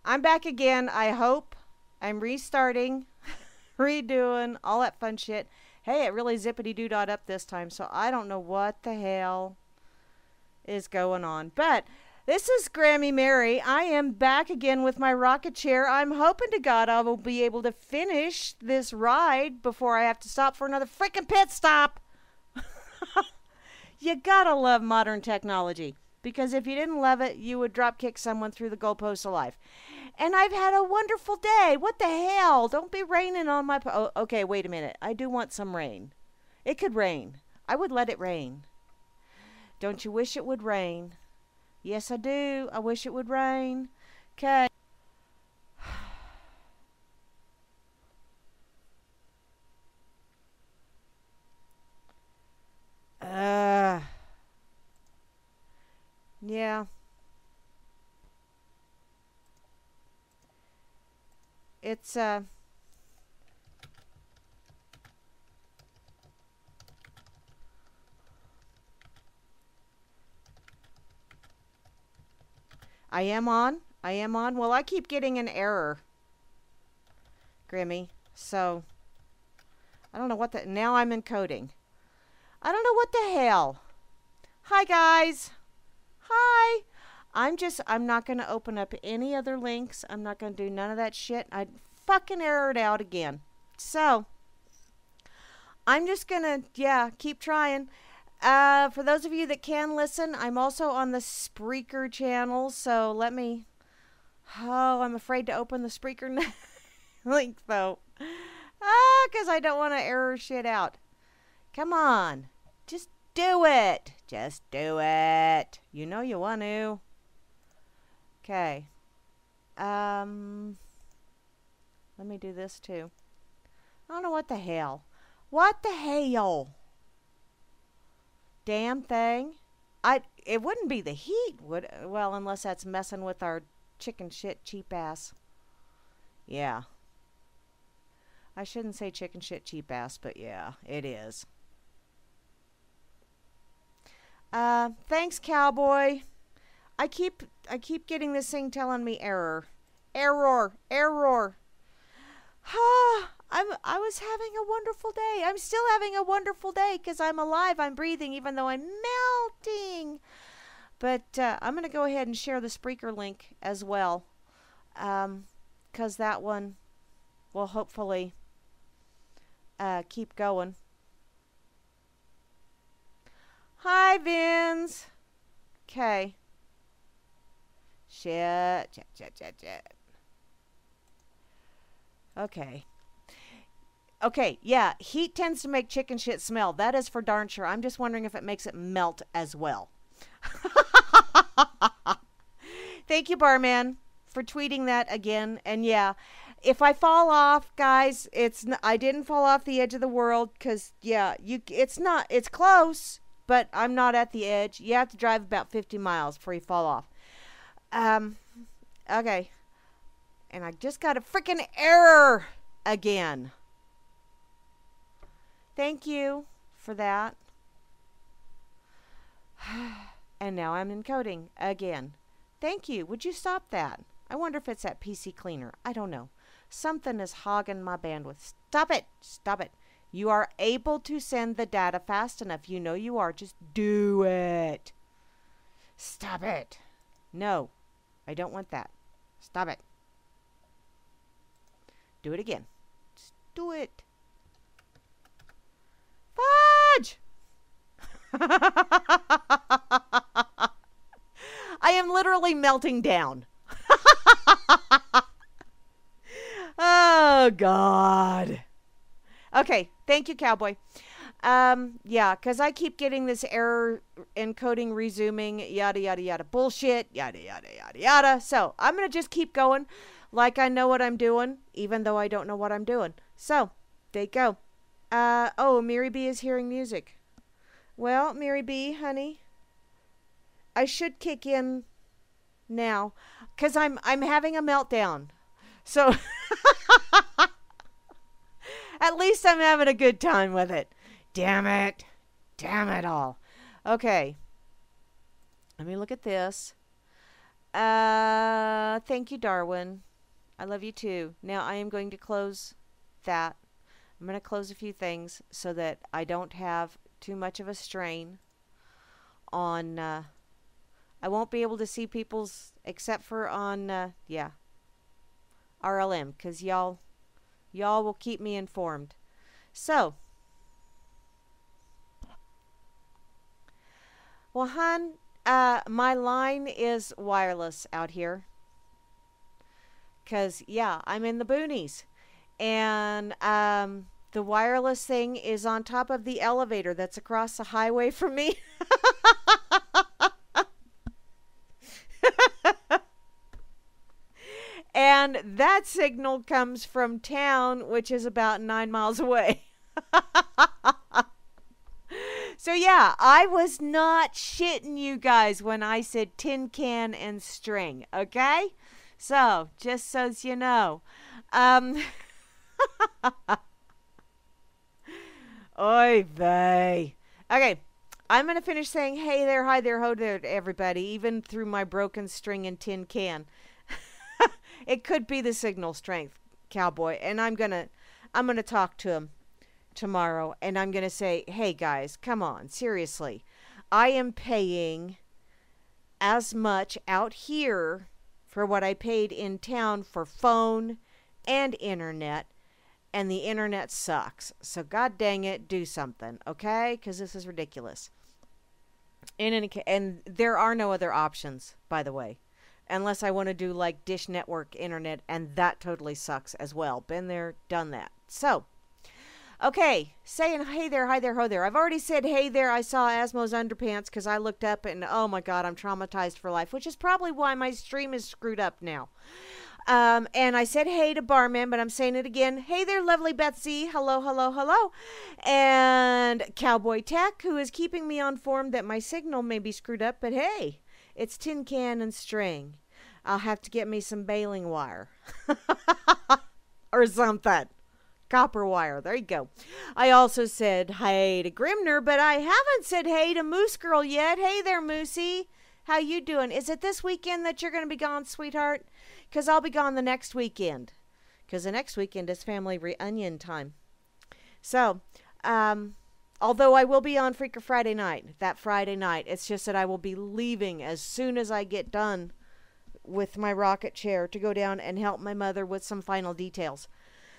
I'm back again, I hope. I'm restarting, redoing, all that fun shit. Hey, it really zippity-doo-dah up this time, so I don't know what the hell is going on. But this is Grammy Mary. I am back again with my rocket chair. I'm hoping to God I will be able to finish this ride before I have to stop for another freaking pit stop. You gotta love modern technology, because if you didn't love it, you would drop kick someone through the goalpost of life. And I've had a wonderful day. What the hell? Don't be raining on my... Oh, okay, wait a minute. I do want some rain. It could rain. I would let it rain. Don't you wish it would rain? Yes, I do. I wish it would rain. Okay. Yeah. It's, I am on. I am on. Well, I keep getting an error, Grimmy. So, I don't know what the... Now I'm encoding. I don't know what the hell. Hi, guys. Hi. I'm not going to open up any other links. I'm not going to do none of that shit. I fucking errored out again. So, I'm just going to, yeah, keep trying. For those of you that can listen, I'm also on the Spreaker channel. So, let me... Oh, I'm afraid to open the Spreaker link, though. Because I don't want to error shit out. Come on. Just do it. Just do it. You know you want to. Okay. Let me do this too. I don't know what the hell. What the hell? Damn thing. It wouldn't be the heat, would it? Well, unless that's messing with our chicken shit cheap ass. Yeah. I shouldn't say chicken shit cheap ass, but yeah, it is. Thanks, cowboy. I keep getting this thing telling me error. Error. I was having a wonderful day. I'm still having a wonderful day because I'm alive. I'm breathing even though I'm melting. But I'm going to go ahead and share the Spreaker link as well. Because that one will hopefully keep going. Hi, Vince. Okay. Shit. Okay. Okay, yeah, heat tends to make chicken shit smell. That is for darn sure. I'm just wondering if it makes it melt as well. Thank you, Barman, for tweeting that again. And yeah, if I fall off, guys, I didn't fall off the edge of the world because, yeah, it's close, but I'm not at the edge. You have to drive about 50 miles before you fall off. Okay. And I just got a freaking error again. Thank you for that. And now I'm encoding again. Thank you. Would you stop that? I wonder if it's that PC cleaner. I don't know. Something is hogging my bandwidth. Stop it. Stop it. You are able to send the data fast enough. You know you are. Just do it. Stop it. No. I don't want that. Stop it. Do it again. Just do it. Fudge! I am literally melting down. Oh, God. Okay, thank you, cowboy. Yeah, because I keep getting this error encoding, resuming, yada, yada, yada, bullshit, yada, yada, yada, yada. So, I'm going to just keep going like I know what I'm doing, even though I don't know what I'm doing. So, there you go. Oh, Mary B is hearing music. Well, Mary B, honey, I should kick in now, because I'm having a meltdown. So, at least I'm having a good time with it. Damn it. Damn it all. Okay. Let me look at this. Thank you, Darwin. I love you too. Now I am going to close that. I'm going to close a few things so that I don't have too much of a strain on, I won't be able to see people's, except for on, yeah, RLM, because y'all will keep me informed. So, well, hon, my line is wireless out here. Because, yeah, I'm in the boonies. And the wireless thing is on top of the elevator that's across the highway from me. And that signal comes from town, which is about 9 miles away. So yeah, I was not shitting you guys when I said tin can and string, okay? So, just so you know. Oy vey. Okay, I'm going to finish saying hey there, hi there, ho there to everybody, even through my broken string and tin can. It could be the signal strength, cowboy, and I'm going to talk to him tomorrow, and I'm going to say, hey guys, come on, seriously. I am paying as much out here for what I paid in town for phone and internet, and the internet sucks. So god dang it, do something, okay? Because this is ridiculous. In any case, and there are no other options, by the way, unless I want to do like Dish Network internet, and that totally sucks as well. Been there, done that. So, okay, saying hey there, hi there, ho there. I've already said hey there. I saw Asmo's underpants because I looked up and oh my god, I'm traumatized for life, which is probably why my stream is screwed up now. And I said hey to Barman, but I'm saying it again. Hey there, lovely Betsy. Hello, hello, hello. And Cowboy Tech, who is keeping me informed that my signal may be screwed up, but hey, it's tin can and string. I'll have to get me some baling wire. Or something. Copper wire. There you go. I also said hey to Grimner, but I haven't said hey to Moose Girl yet. Hey there, Moosey. How you doing? Is it this weekend that you're going to be gone, sweetheart? Because I'll be gone the next weekend. Because the next weekend is family reunion time. So, although I will be on Freaker Friday night, that Friday night, it's just that I will be leaving as soon as I get done with my rocket chair to go down and help my mother with some final details.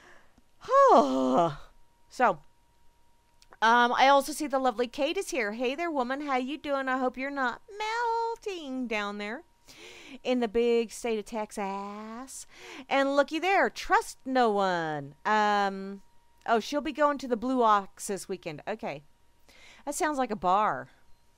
So, I also see the lovely Kate is here. Hey there, woman. How you doing? I hope you're not melting down there in the big state of Texas. And looky there, trust no one. Oh, she'll be going to the Blue Ox this weekend. Okay. That sounds like a bar.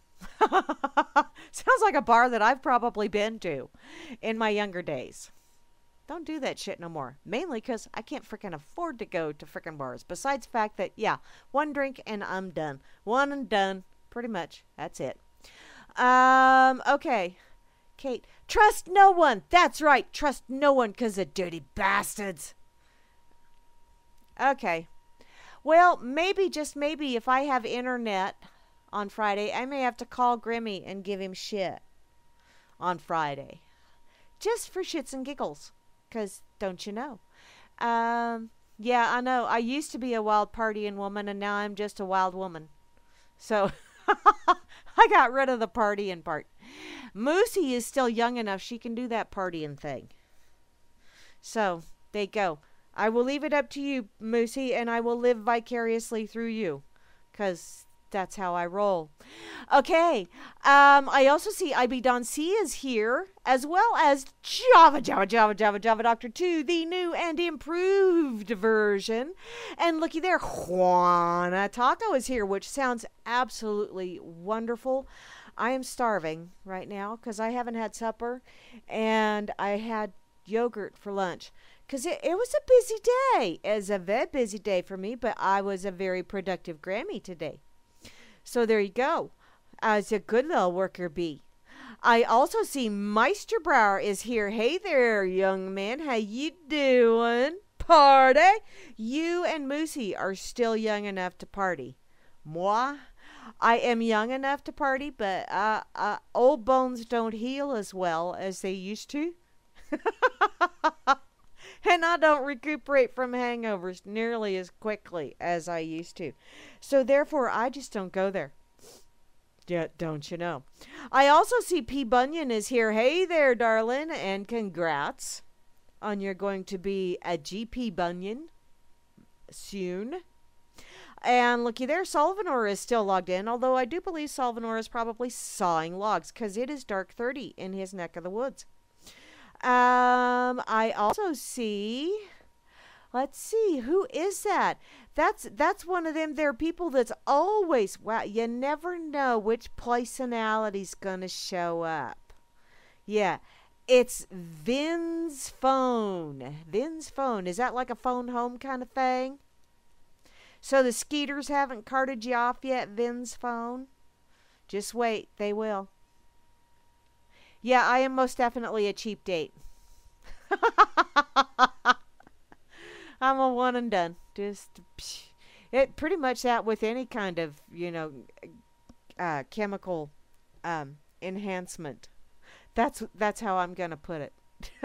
Sounds like a bar that I've probably been to in my younger days. Don't do that shit no more. Mainly because I can't freaking afford to go to freaking bars. Besides the fact that, yeah, one drink and I'm done. One and done. Pretty much. That's it. Okay. Kate. Trust no one. That's right. Trust no one because of dirty bastards. Okay. Well, maybe, just maybe, if I have internet on Friday, I may have to call Grimmy and give him shit on Friday. Just for shits and giggles. Because, don't you know? Yeah, I know. I used to be a wild partying woman, and now I'm just a wild woman. So, I got rid of the partying part. Moosey is still young enough. She can do that partying thing. So, there you go. I will leave it up to you, Moosey, and I will live vicariously through you. Because that's how I roll. Okay. I also see IB Don C is here, as well as Java Doctor 2, the new and improved version. And looky there, Juana Taco is here, which sounds absolutely wonderful. I am starving right now because I haven't had supper, and I had yogurt for lunch. Because it was a busy day. It was a very busy day for me, but I was a very productive Grammy today. So there you go. As a good little worker bee. I also see Meisterbrower is here. Hey there, young man. How you doing? Party? You and Moosey are still young enough to party. Moi? I am young enough to party, but old bones don't heal as well as they used to. And I don't recuperate from hangovers nearly as quickly as I used to. So therefore, I just don't go there. Yeah, don't you know? I also see P. Bunyan is here. Hey there, darling, and congrats on your going to be a GP Bunyan soon. And looky there, Solvanor is still logged in, although I do believe Solvanor is probably sawing logs because it is dark 30 in his neck of the woods. I also see, let's see, who is that? That's one of them there people that's always, wow, you never know which personality's gonna show up. Yeah, it's Vin's phone. Vin's phone. Is that like a phone home kind of thing? So the Skeeters haven't carted you off yet, Vin's phone? Just wait, they will. Yeah, I am most definitely a cheap date. I'm a one and done. Just it pretty much that with any kind of, chemical enhancement. That's how I'm gonna put it.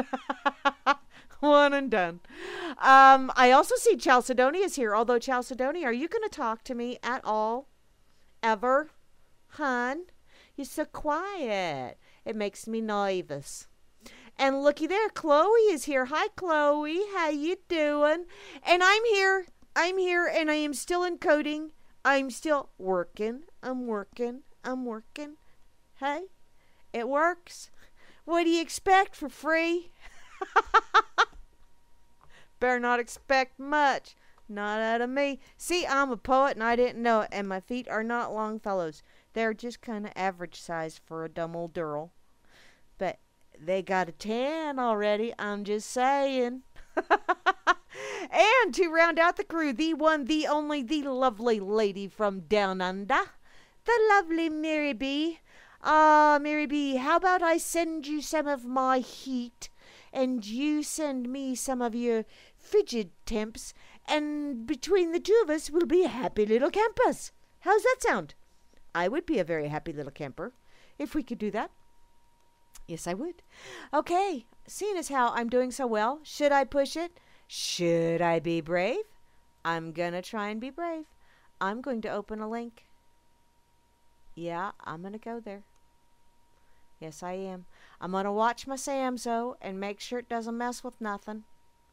One and done. I also see Chalcedony is here. Although Chalcedony, are you gonna talk to me at all? Ever? Hun? You're so quiet. It makes me nervous. And looky there, Chloe is here. Hi, Chloe. How you doing? And I'm here. I'm here, and I am still encoding. I'm still working. I'm working. I'm working. Hey, it works. What do you expect for free? Better not expect much. Not out of me. See, I'm a poet, and I didn't know it. And my feet are not Longfellows. They're just kind of average size for a dumb old girl. But they got a tan already. I'm just saying. And to round out the crew, the one, the only, the lovely lady from down under, the lovely Mary B. Mary B, how about I send you some of my heat, and you send me some of your frigid temps, and between the two of us, we'll be happy little campers. How's that sound? I would be a very happy little camper if we could do that. Yes, I would. Okay, seeing as how I'm doing so well, should I push it? Should I be brave? I'm gonna try and be brave. I'm going to open a link. Yeah, I'm gonna go there. Yes, I am. I'm gonna watch my Samzo and make sure it doesn't mess with nothing.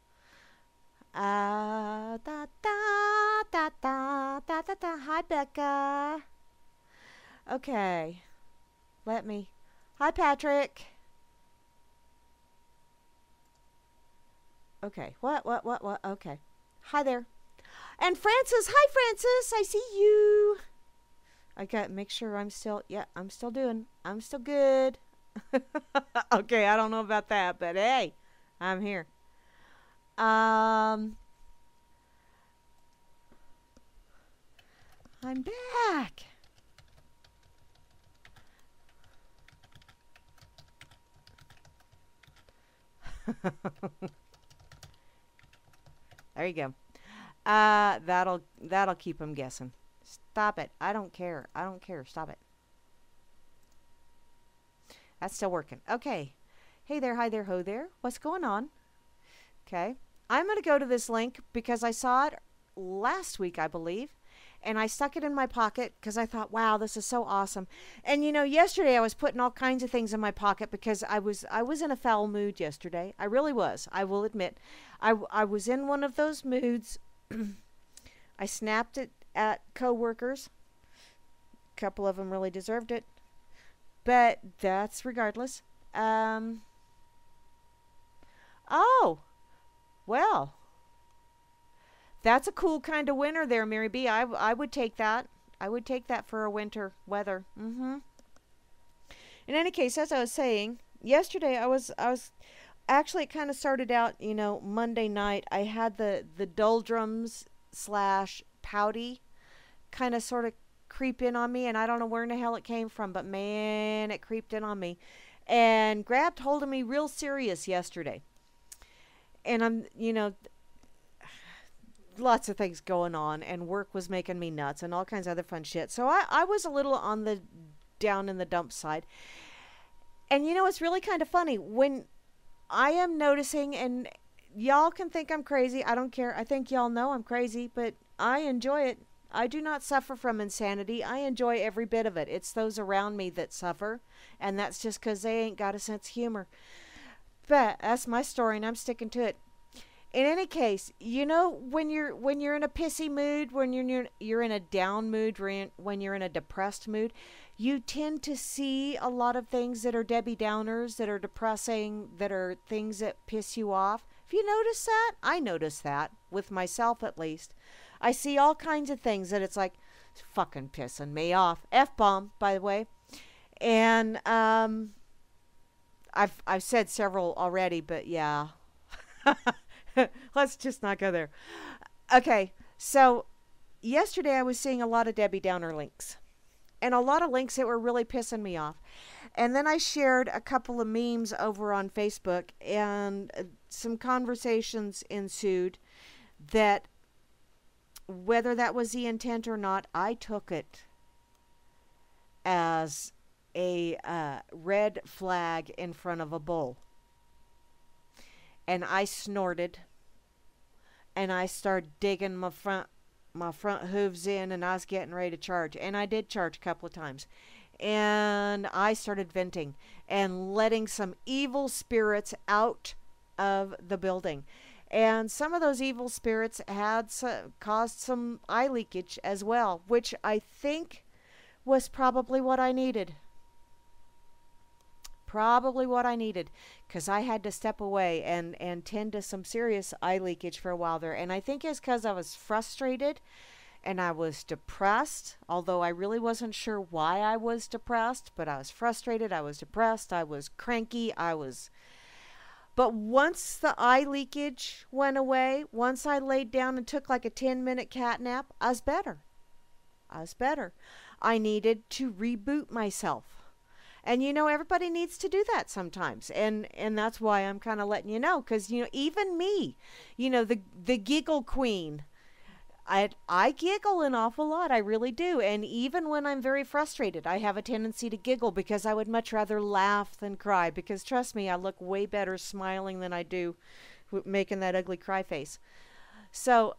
Da da da da da da da. Hi, Becca. Okay, let me. Hi, Patrick. Okay, what? Okay. Hi there. And Francis. Hi, Francis. I see you. I got to make sure I'm still, yeah, I'm still good. Okay, I don't know about that, but hey, I'm here. I'm back. There you go. That'll keep them guessing. Stop it. I don't care. I don't care. Stop it. That's still working. Okay. Hey there, hi there, ho there. What's going on? Okay. I'm going to go to this link because I saw it last week, I believe. And I stuck it in my pocket because I thought, wow, this is so awesome. And yesterday I was putting all kinds of things in my pocket because I was in a foul mood yesterday. I really was. I will admit. I was in one of those moods. I snapped it at coworkers. A couple of them really deserved it. But that's regardless. Oh, well. That's a cool kind of winter there, Mary B. I would take that. I would take that for a winter weather. In any case, as I was saying, yesterday I was actually, it kind of started out, Monday night. I had the doldrums / pouty kind of sort of creep in on me, and I don't know where in the hell it came from, but man, it creeped in on me and grabbed hold of me real serious yesterday. And I'm, lots of things going on, and work was making me nuts and all kinds of other fun shit. So I was a little on the down in the dump side. And you know, it's really kind of funny when I am noticing, and y'all can think I'm crazy. I don't care. I think y'all know I'm crazy, but I enjoy it. I do not suffer from insanity. I enjoy every bit of it. It's those around me that suffer, and that's just because they ain't got a sense of humor. But that's my story, and I'm sticking to it. In any case, you know, when you're in a pissy mood, when you're in a down mood, when you're in a depressed mood, you tend to see a lot of things that are Debbie Downers, that are depressing, that are things that piss you off. Have you noticed that? I notice that with myself at least. I see all kinds of things that it's like, it's fucking pissing me off. F-bomb, by the way. And I've said several already, but yeah. Let's just not go there. Okay, so yesterday I was seeing a lot of Debbie Downer links. And a lot of links that were really pissing me off. And then I shared a couple of memes over on Facebook, and some conversations ensued that, whether that was the intent or not, I took it as a red flag in front of a bull. And I snorted, and I started digging my front hooves in, and I was getting ready to charge. And I did charge a couple of times. And I started venting and letting some evil spirits out of the building. And some of those evil spirits had caused some eye leakage as well, which I think was probably what I needed. Probably what I needed, because I had to step away and tend to some serious eye leakage for a while there. And I think it's because I was frustrated and I was depressed, although I really wasn't sure why I was depressed, but I was frustrated, I was depressed, I was cranky, But once the eye leakage went away, once I laid down and took like a 10-minute cat nap, I was better. I needed to reboot myself. And, you know, everybody needs to do that sometimes. And that's why I'm kind of letting you know. Because, you know, even me, you know, the giggle queen, I giggle an awful lot. I really do. And even when I'm very frustrated, I have a tendency to giggle because I would much rather laugh than cry. Because, trust me, I look way better smiling than I do making that ugly cry face. So,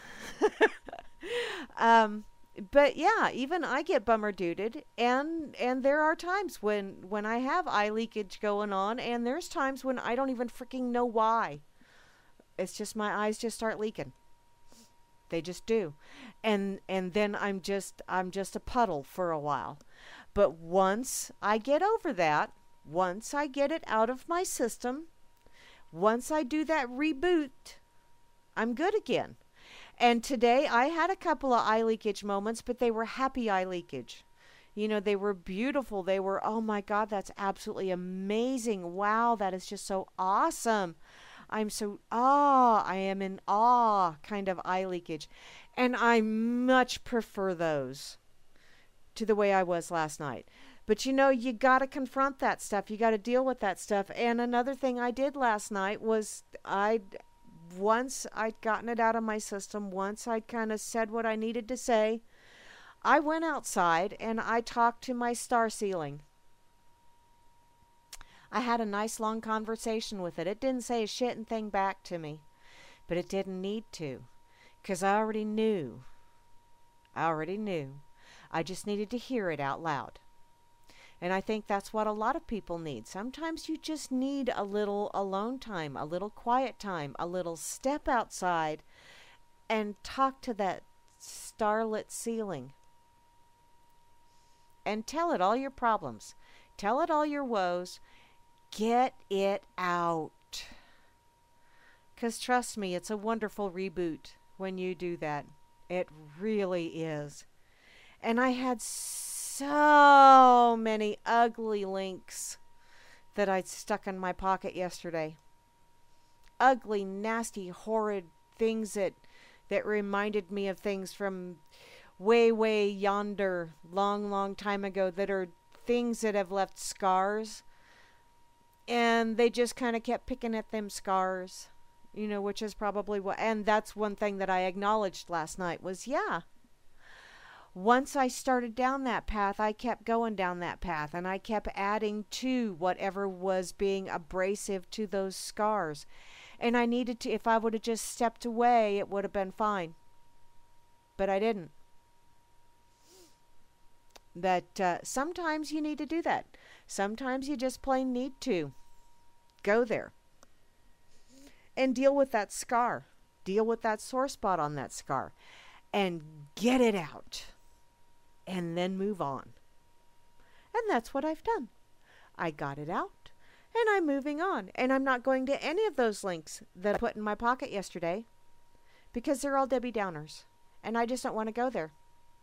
but yeah, even I get bummer duded, and there are times when I have eye leakage going on, and there's times when I don't even freaking know why. It's just my eyes just start leaking. They just do. And then I'm just a puddle for a while. But once I get over that, once I get it out of my system, once I do that reboot, I'm good again. And today I had a couple of eye leakage moments, but they were happy eye leakage. You know, they were beautiful. They were, oh my God, that's absolutely amazing. Wow, that is just so awesome. I am in awe kind of eye leakage. And I much prefer those to the way I was last night. But you know, you got to confront that stuff. You got to deal with that stuff. And another thing I did last night was once I'd gotten it out of my system, once I'd kind of said what I needed to say, I went outside and I talked to my star ceiling. I had a nice long conversation with it. It didn't say a shitting thing back to me, but it didn't need to, because I already knew. I just needed to hear it out loud. And I think that's what a lot of people need. Sometimes you just need a little alone time, a little quiet time, a little step outside and talk to that starlit ceiling. And tell it all your problems. Tell it all your woes. Get it out. 'Cause trust me, it's a wonderful reboot when you do that. It really is. And I had so many ugly links that I'd stuck in my pocket yesterday. Ugly, nasty, horrid things that reminded me of things from way yonder, long time ago, that are things that have left scars. And they just kind of kept picking at them scars. You know, which is probably what, and that's one thing that I acknowledged last night was, yeah, once I started down that path, I kept going down that path and I kept adding to whatever was being abrasive to those scars. And I needed to, if I would have just stepped away, it would have been fine. But I didn't. That sometimes you need to do that. Sometimes you just plain need to go there and deal with that scar. Deal with that sore spot on that scar and get it out. And then move on. And that's what I've done. I got it out, and I'm moving on. And I'm not going to any of those links that I put in my pocket yesterday because they're all Debbie Downers, and I just don't want to go there.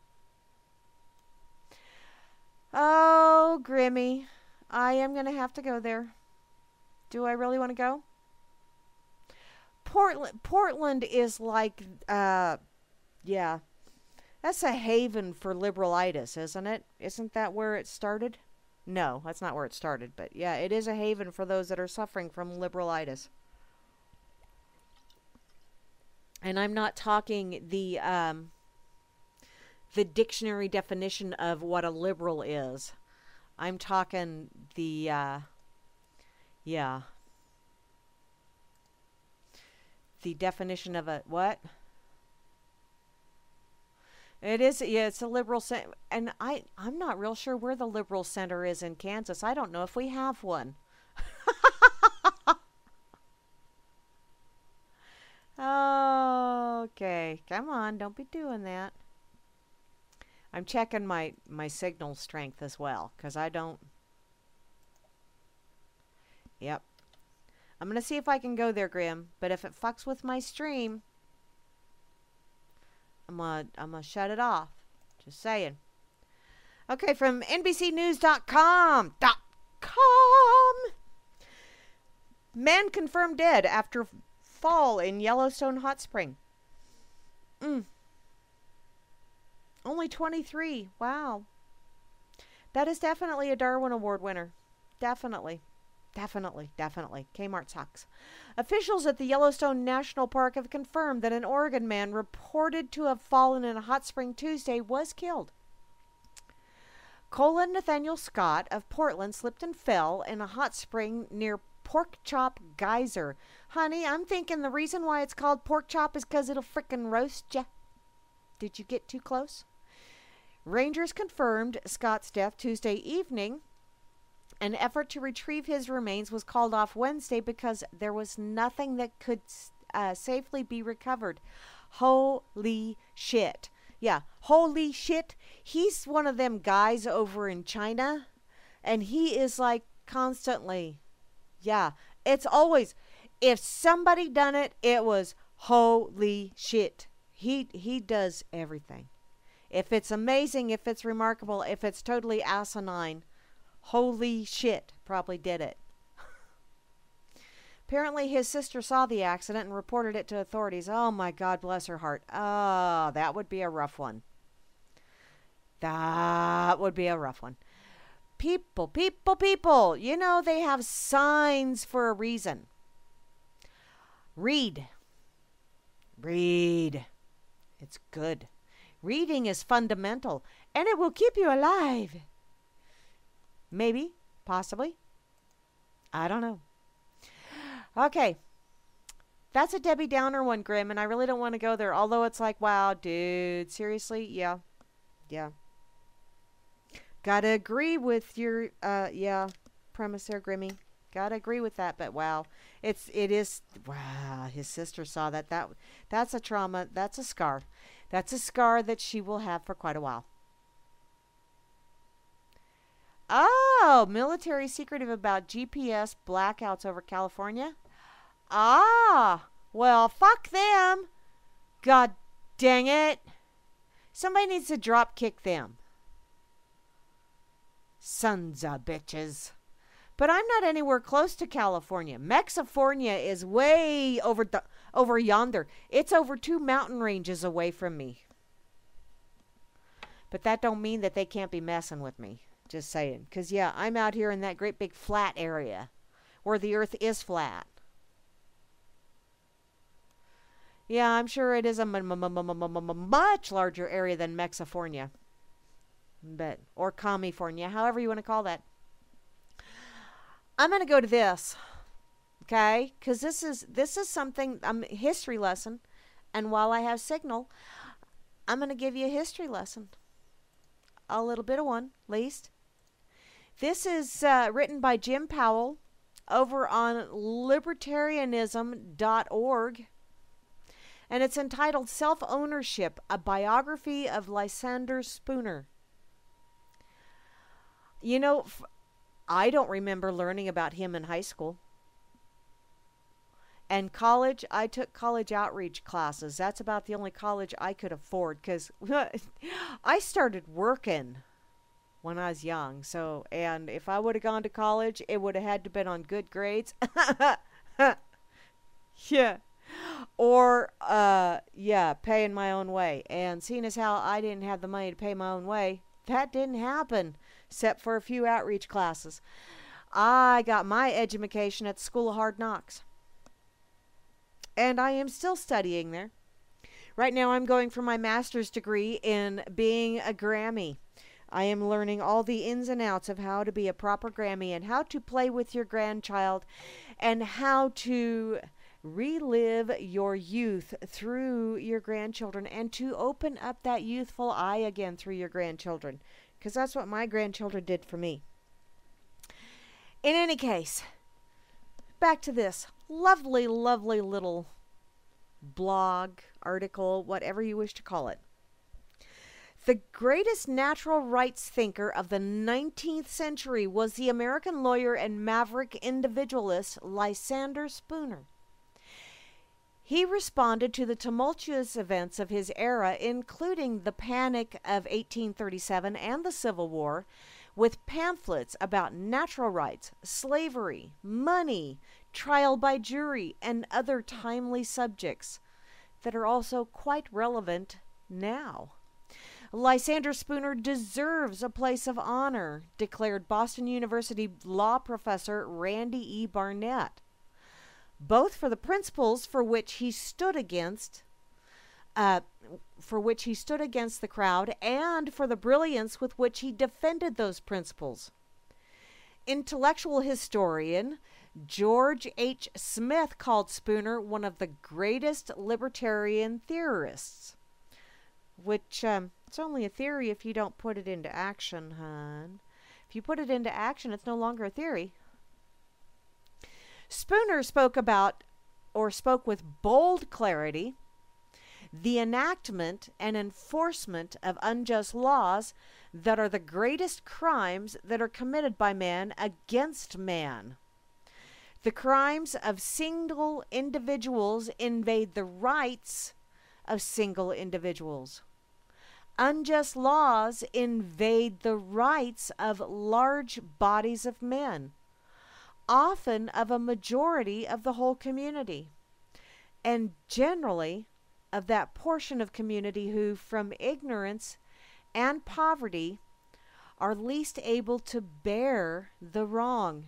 Oh, Grimmy, I am going to have to go there. Do I really want to go? Portland is like, yeah. That's a haven for liberalitis, isn't it? Isn't that where it started? No, that's not where it started. But yeah, it is a haven for those that are suffering from liberalitis. And I'm not talking the dictionary definition of what a liberal is. I'm talking the, yeah. The definition of a, what? It is, yeah, it's a liberal center, and I'm not real sure where the liberal center is in Kansas. I don't know if we have one. Okay, come on, don't be doing that. I'm checking my signal strength as well, because I don't. Yep. I'm going to see if I can go there, Grim, but if it fucks with my stream, I'm gonna shut it off. Just saying. Okay, from NBCnews.com. Man confirmed dead after fall in Yellowstone hot spring. Only 23. Wow. That is definitely a Darwin Award winner. Definitely. Definitely. Kmart sucks. Officials at the Yellowstone National Park have confirmed that an Oregon man reported to have fallen in a hot spring Tuesday was killed. Colin Nathaniel Scott of Portland slipped and fell in a hot spring near Pork Chop Geyser. Honey, I'm thinking the reason why it's called Pork Chop is because it'll frickin' roast ya. Did you get too close? Rangers confirmed Scott's death Tuesday evening. An effort to retrieve his remains was called off Wednesday because there was nothing that could safely be recovered. Holy shit. Yeah, holy shit. He's one of them guys over in China, and he is like constantly, yeah, it's always, if somebody done it, it was holy shit. He does everything. If it's amazing, if it's remarkable, if it's totally asinine, holy shit, probably did it. Apparently his sister saw the accident and reported it to authorities. Oh my God, bless her heart. Oh, that would be a rough one. That would be a rough one. People. You know, they have signs for a reason. Read. It's good. Reading is fundamental, and it will keep you alive. Maybe, possibly. I don't know. Okay. That's a Debbie Downer one, Grim, and I really don't want to go there. Although it's like, wow, dude, seriously? Yeah. Gotta agree with your, premise there, Grimmy. Gotta agree with that, but wow. It is, wow, his sister saw that. That's a trauma. That's a scar. That's a scar that she will have for quite a while. Oh, military secretive about GPS blackouts over California. Ah, well, fuck them. God dang it. Somebody needs to drop kick them. Sons of bitches. But I'm not anywhere close to California. Mexifornia is way over yonder. It's over 2 mountain ranges away from me. But that don't mean that they can't be messing with me. Just saying. Because, yeah, I'm out here in that great big flat area where the earth is flat. Yeah, I'm sure it is a much larger area than Mexifornia, but or California, however you want to call that. I'm going to go to this, okay? Because this is something history lesson, and while I have signal, I'm going to give you a history lesson, a little bit of one, at least. This is written by Jim Powell over on libertarianism.org. And it's entitled Self-Ownership, a Biography of Lysander Spooner. You know, I don't remember learning about him in high school. And college, I took college outreach classes. That's about the only college I could afford because I started working when I was young. So, and if I would have gone to college, it would have had to been on good grades. Yeah. Or, paying my own way. And seeing as how I didn't have the money to pay my own way, that didn't happen, except for a few outreach classes. I got my education at the School of Hard Knocks. And I am still studying there. Right now I'm going for my master's degree in being a Grammy. I am learning all the ins and outs of how to be a proper Grammy and how to play with your grandchild and how to relive your youth through your grandchildren and to open up that youthful eye again through your grandchildren, because that's what my grandchildren did for me. In any case, back to this lovely, lovely little blog, article, whatever you wish to call it. The greatest natural rights thinker of the 19th century was the American lawyer and maverick individualist Lysander Spooner. He responded to the tumultuous events of his era, including the Panic of 1837 and the Civil War, with pamphlets about natural rights, slavery, money, trial by jury, and other timely subjects that are also quite relevant now. Lysander Spooner deserves a place of honor, declared Boston University law professor Randy E. Barnett, both for the principles for which he stood against the crowd and for the brilliance with which he defended those principles. Intellectual historian George H. Smith called Spooner one of the greatest libertarian theorists, which it's only a theory if you don't put it into action, hon. If you put it into action, it's no longer a theory. Spooner spoke with bold clarity the enactment and enforcement of unjust laws that are the greatest crimes that are committed by man against man. The crimes of single individuals invade the rights of single individuals. Unjust laws invade the rights of large bodies of men, often of a majority of the whole community, and generally of that portion of community who, from ignorance and poverty, are least able to bear the wrong.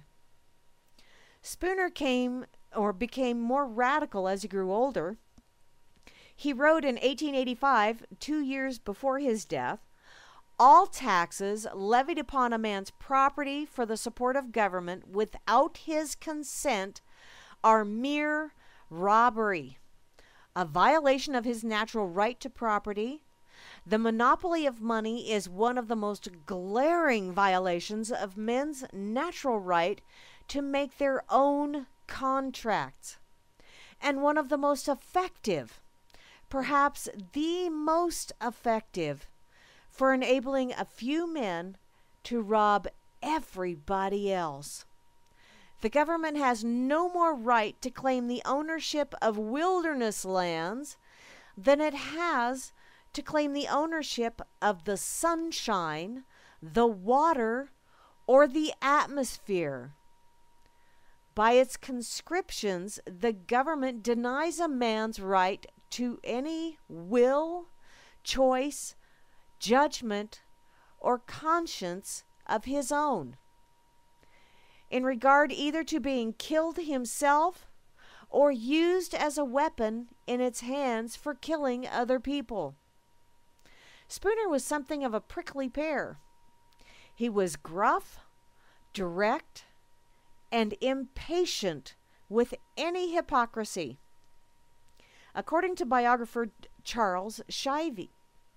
Spooner became more radical as he grew older. He wrote in 1885, 2 years before his death, "All taxes levied upon a man's property for the support of government without his consent are mere robbery, a violation of his natural right to property. The monopoly of money is one of the most glaring violations of men's natural right to make their own contracts, and one of the most effective, perhaps the most effective, for enabling a few men to rob everybody else. The government has no more right to claim the ownership of wilderness lands than it has to claim the ownership of the sunshine, the water, or the atmosphere. By its conscriptions, the government denies a man's right to any will, choice, judgment, or conscience of his own, in regard either to being killed himself or used as a weapon in its hands for killing other people. Spooner was something of a prickly pear. He was gruff, direct, and impatient with any hypocrisy. According to biographer Charles Shivey,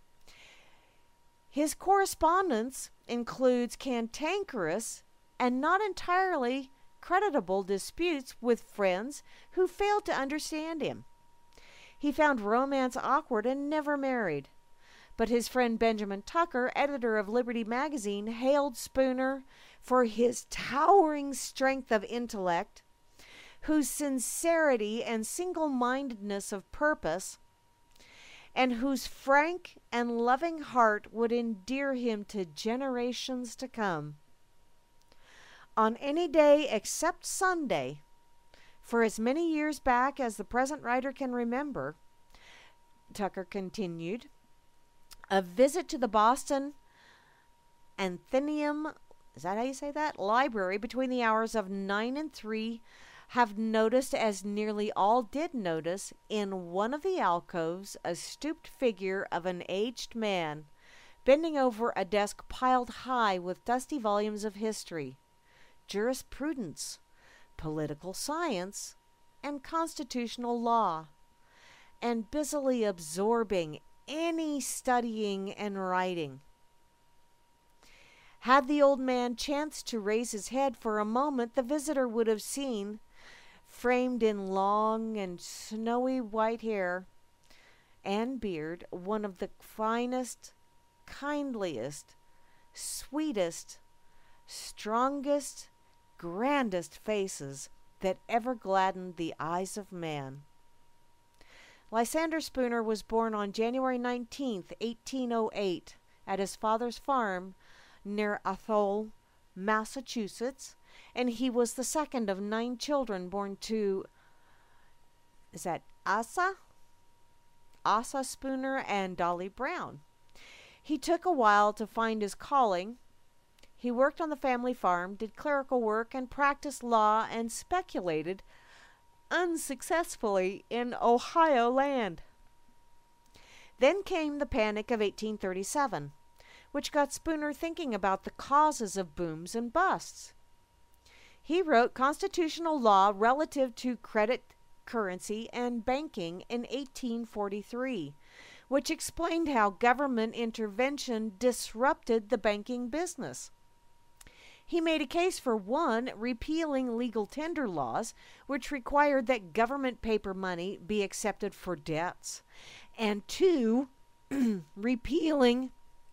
his correspondence includes cantankerous and not entirely creditable disputes with friends who failed to understand him. He found romance awkward and never married. But his friend Benjamin Tucker, editor of Liberty magazine, hailed Spooner for his towering strength of intellect, whose sincerity and single-mindedness of purpose, and whose frank and loving heart would endear him to generations to come. On any day except Sunday, for as many years back as the present writer can remember, Tucker continued, a visit to the Boston Athenaeum, is that how you say that? Library between the hours of 9 and 3 have noticed, as nearly all did notice, in one of the alcoves a stooped figure of an aged man bending over a desk piled high with dusty volumes of history, jurisprudence, political science, and constitutional law, and busily absorbing any studying and writing. Had the old man chanced to raise his head for a moment, the visitor would have seen, framed in long and snowy white hair and beard, one of the finest, kindliest, sweetest, strongest, grandest faces that ever gladdened the eyes of man. Lysander Spooner was born on January 19th, 1808, at his father's farm near Athol, Massachusetts, and he was the second of 9 children born to, is that Asa Spooner and Dolly Brown. He took a while to find his calling. He worked on the family farm, did clerical work, and practiced law and speculated unsuccessfully in Ohio land. Then came the Panic of 1837, which got Spooner thinking about the causes of booms and busts. He wrote Constitutional Law relative to credit, currency, and banking in 1843, which explained how government intervention disrupted the banking business. He made a case for 1, repealing legal tender laws, which required that government paper money be accepted for debts, and 2, repealing,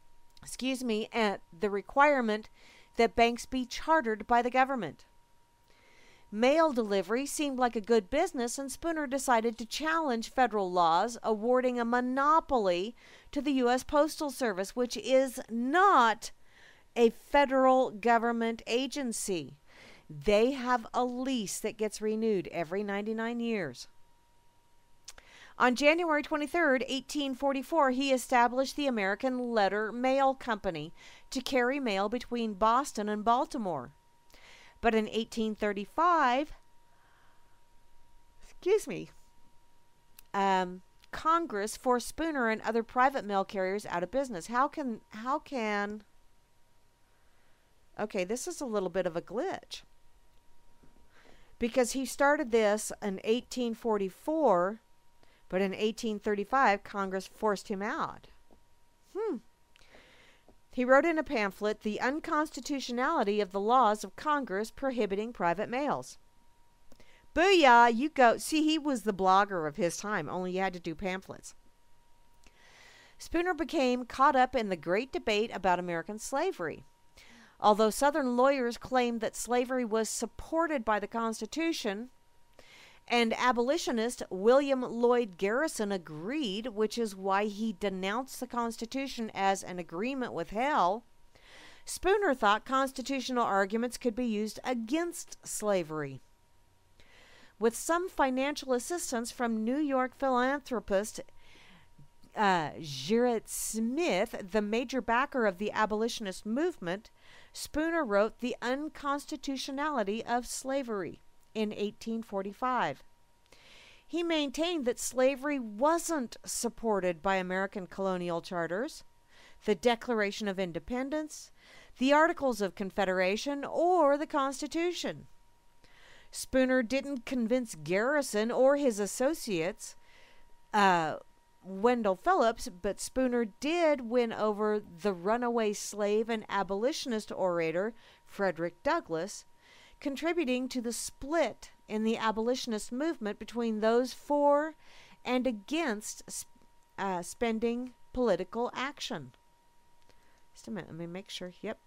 the requirement that banks be chartered by the government. Mail delivery seemed like a good business, and Spooner decided to challenge federal laws awarding a monopoly to the U.S. Postal Service, which is not a federal government agency. They have a lease that gets renewed every 99 years. On January 23, 1844, he established the American Letter Mail Company to carry mail between Boston and Baltimore. But in 1835, Congress forced Spooner and other private mail carriers out of business. Okay, this is a little bit of a glitch. Because he started this in 1844, but in 1835, Congress forced him out. He wrote in a pamphlet, The Unconstitutionality of the Laws of Congress Prohibiting Private Mails. Booyah, you go. See, he was the blogger of his time, only you had to do pamphlets. Spooner became caught up in the great debate about American slavery. Although Southern lawyers claimed that slavery was supported by the Constitution, and abolitionist William Lloyd Garrison agreed, which is why he denounced the Constitution as an agreement with hell, Spooner thought constitutional arguments could be used against slavery. With some financial assistance from New York philanthropist Gerrit Smith, the major backer of the abolitionist movement, Spooner wrote The Unconstitutionality of Slavery in 1845. He maintained that slavery wasn't supported by American colonial charters, the Declaration of Independence, the Articles of Confederation, or the Constitution. Spooner didn't convince Garrison or his associates, Wendell Phillips, but Spooner did win over the runaway slave and abolitionist orator Frederick Douglass, contributing to the split in the abolitionist movement between those for and against spending political action. Just a minute, let me make sure. Yep.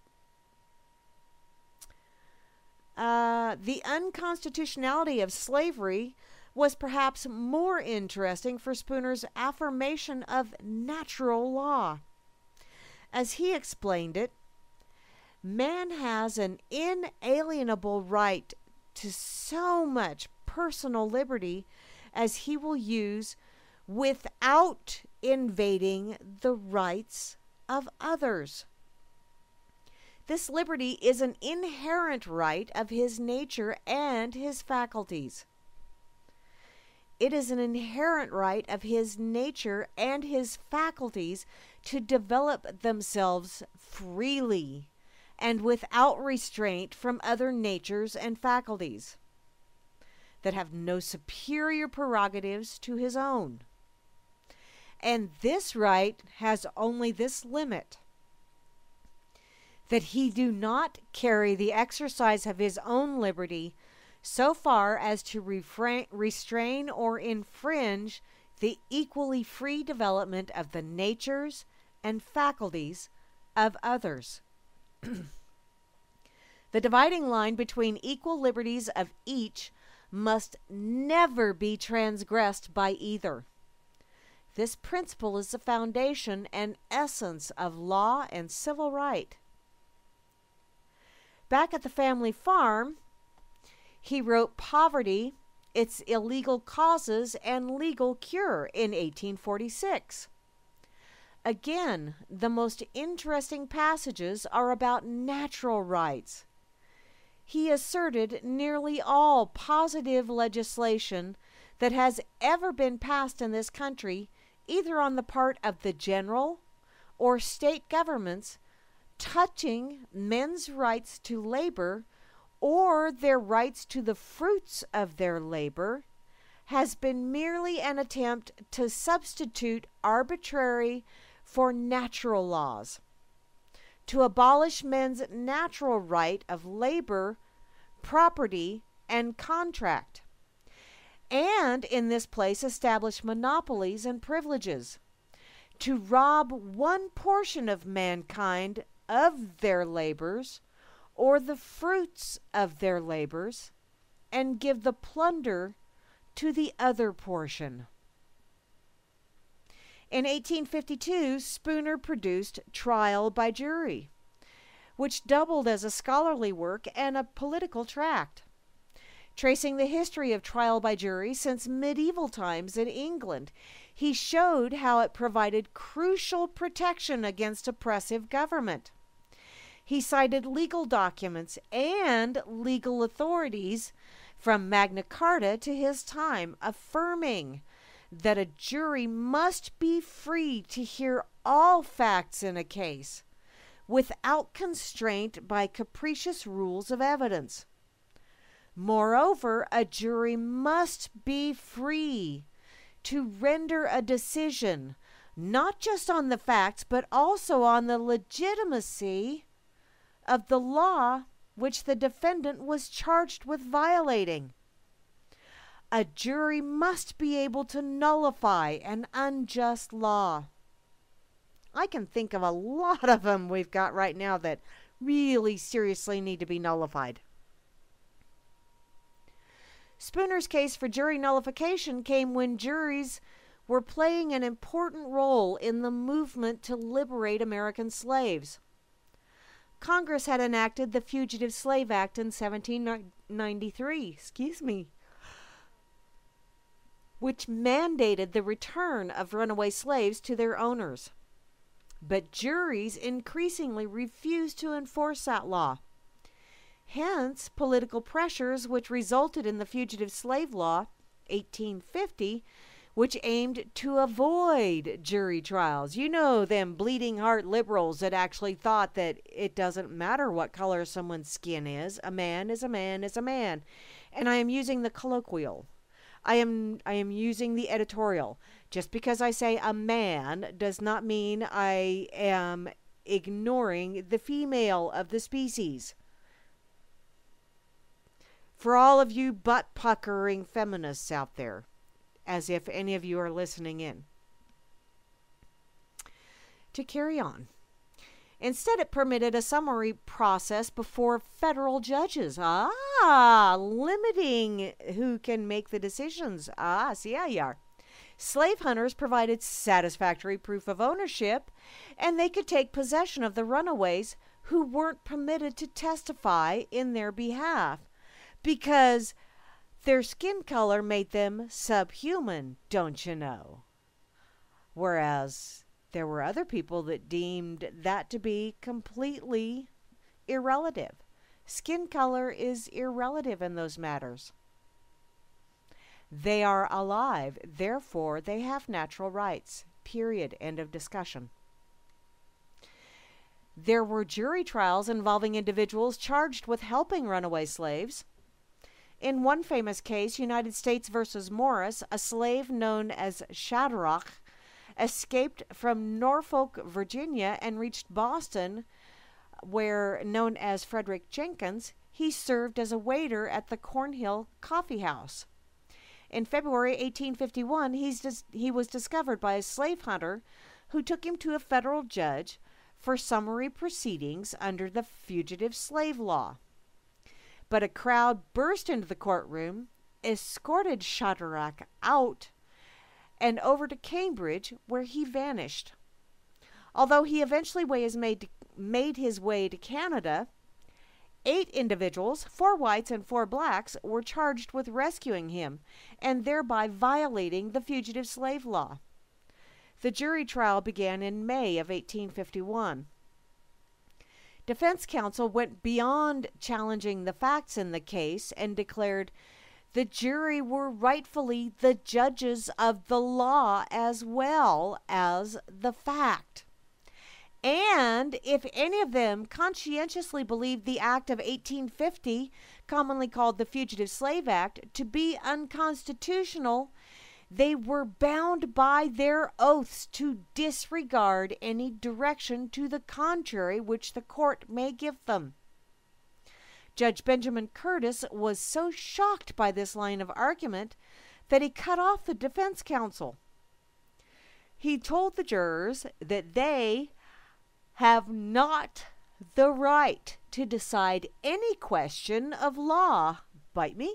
The unconstitutionality of slavery was perhaps more interesting for Spooner's affirmation of natural law. As he explained it, man has an inalienable right to so much personal liberty as he will use without invading the rights of others. This liberty is an inherent right of his nature and his faculties. It is an inherent right of his nature and his faculties to develop themselves freely and without restraint from other natures and faculties that have no superior prerogatives to his own. And this right has only this limit: that he do not carry the exercise of his own liberty so far as to restrain or infringe the equally free development of the natures and faculties of others. The dividing line between equal liberties of each must never be transgressed by either. This principle is the foundation and essence of law and civil right. Back at the family farm, he wrote Poverty, Its Illegal Causes and Legal Cure in 1846. Again, the most interesting passages are about natural rights. He asserted nearly all positive legislation that has ever been passed in this country, either on the part of the general or state governments, touching men's rights to labor or their rights to the fruits of their labor, has been merely an attempt to substitute arbitrary for natural laws, to abolish men's natural right of labor, property, and contract, and in this place establish monopolies and privileges, to rob one portion of mankind of their labors or the fruits of their labors, and give the plunder to the other portion. In 1852, Spooner produced Trial by Jury, which doubled as a scholarly work and a political tract, tracing the history of trial by jury since medieval times in England. He showed how it provided crucial protection against oppressive government. He cited legal documents and legal authorities from Magna Carta to his time, affirming that a jury must be free to hear all facts in a case, without constraint by capricious rules of evidence. Moreover, a jury must be free to render a decision, not just on the facts, but also on the legitimacy of the law which the defendant was charged with violating. A jury must be able to nullify an unjust law. I can think of a lot of them we've got right now that really seriously need to be nullified. Spooner's case for jury nullification came when juries were playing an important role in the movement to liberate American slaves. Congress had enacted the Fugitive Slave Act in 1793, which mandated the return of runaway slaves to their owners. But juries increasingly refused to enforce that law. Hence, political pressures which resulted in the Fugitive Slave Law 1850, which aimed to avoid jury trials. You know, them bleeding heart liberals that actually thought that it doesn't matter what color someone's skin is. A man is a man is a man. And I am using the colloquial. I am using the editorial. Just because I say a man does not mean I am ignoring the female of the species. For all of you butt-puckering feminists out there, as if any of you are listening in. To carry on. Instead, it permitted a summary process before federal judges. Limiting who can make the decisions. See how you are. Slave hunters provided satisfactory proof of ownership, and they could take possession of the runaways who weren't permitted to testify in their behalf because their skin color made them subhuman, don't you know? Whereas there were other people that deemed that to be completely irrelative. Skin color is irrelative in those matters. They are alive, therefore they have natural rights. Period. End of discussion. There were jury trials involving individuals charged with helping runaway slaves. In one famous case, United States versus Morris, a slave known as Shadrach escaped from Norfolk, Virginia, and reached Boston, where, known as Frederick Jenkins, he served as a waiter at the Cornhill Coffee House. In February 1851, he was discovered by a slave hunter who took him to a federal judge for summary proceedings under the fugitive slave law. But a crowd burst into the courtroom, escorted Shadrach out, and over to Cambridge, where he vanished. Although he eventually made his way to Canada, 8 individuals, 4 whites and 4 blacks, were charged with rescuing him and thereby violating the fugitive slave law. The jury trial began in May of 1851. Defense counsel went beyond challenging the facts in the case and declared the jury were rightfully the judges of the law as well as the fact. And if any of them conscientiously believed the Act of 1850, commonly called the Fugitive Slave Act, to be unconstitutional, they were bound by their oaths to disregard any direction to the contrary which the court may give them. Judge Benjamin Curtis was so shocked by this line of argument that he cut off the defense counsel. He told the jurors that they have not the right to decide any question of law. Bite me?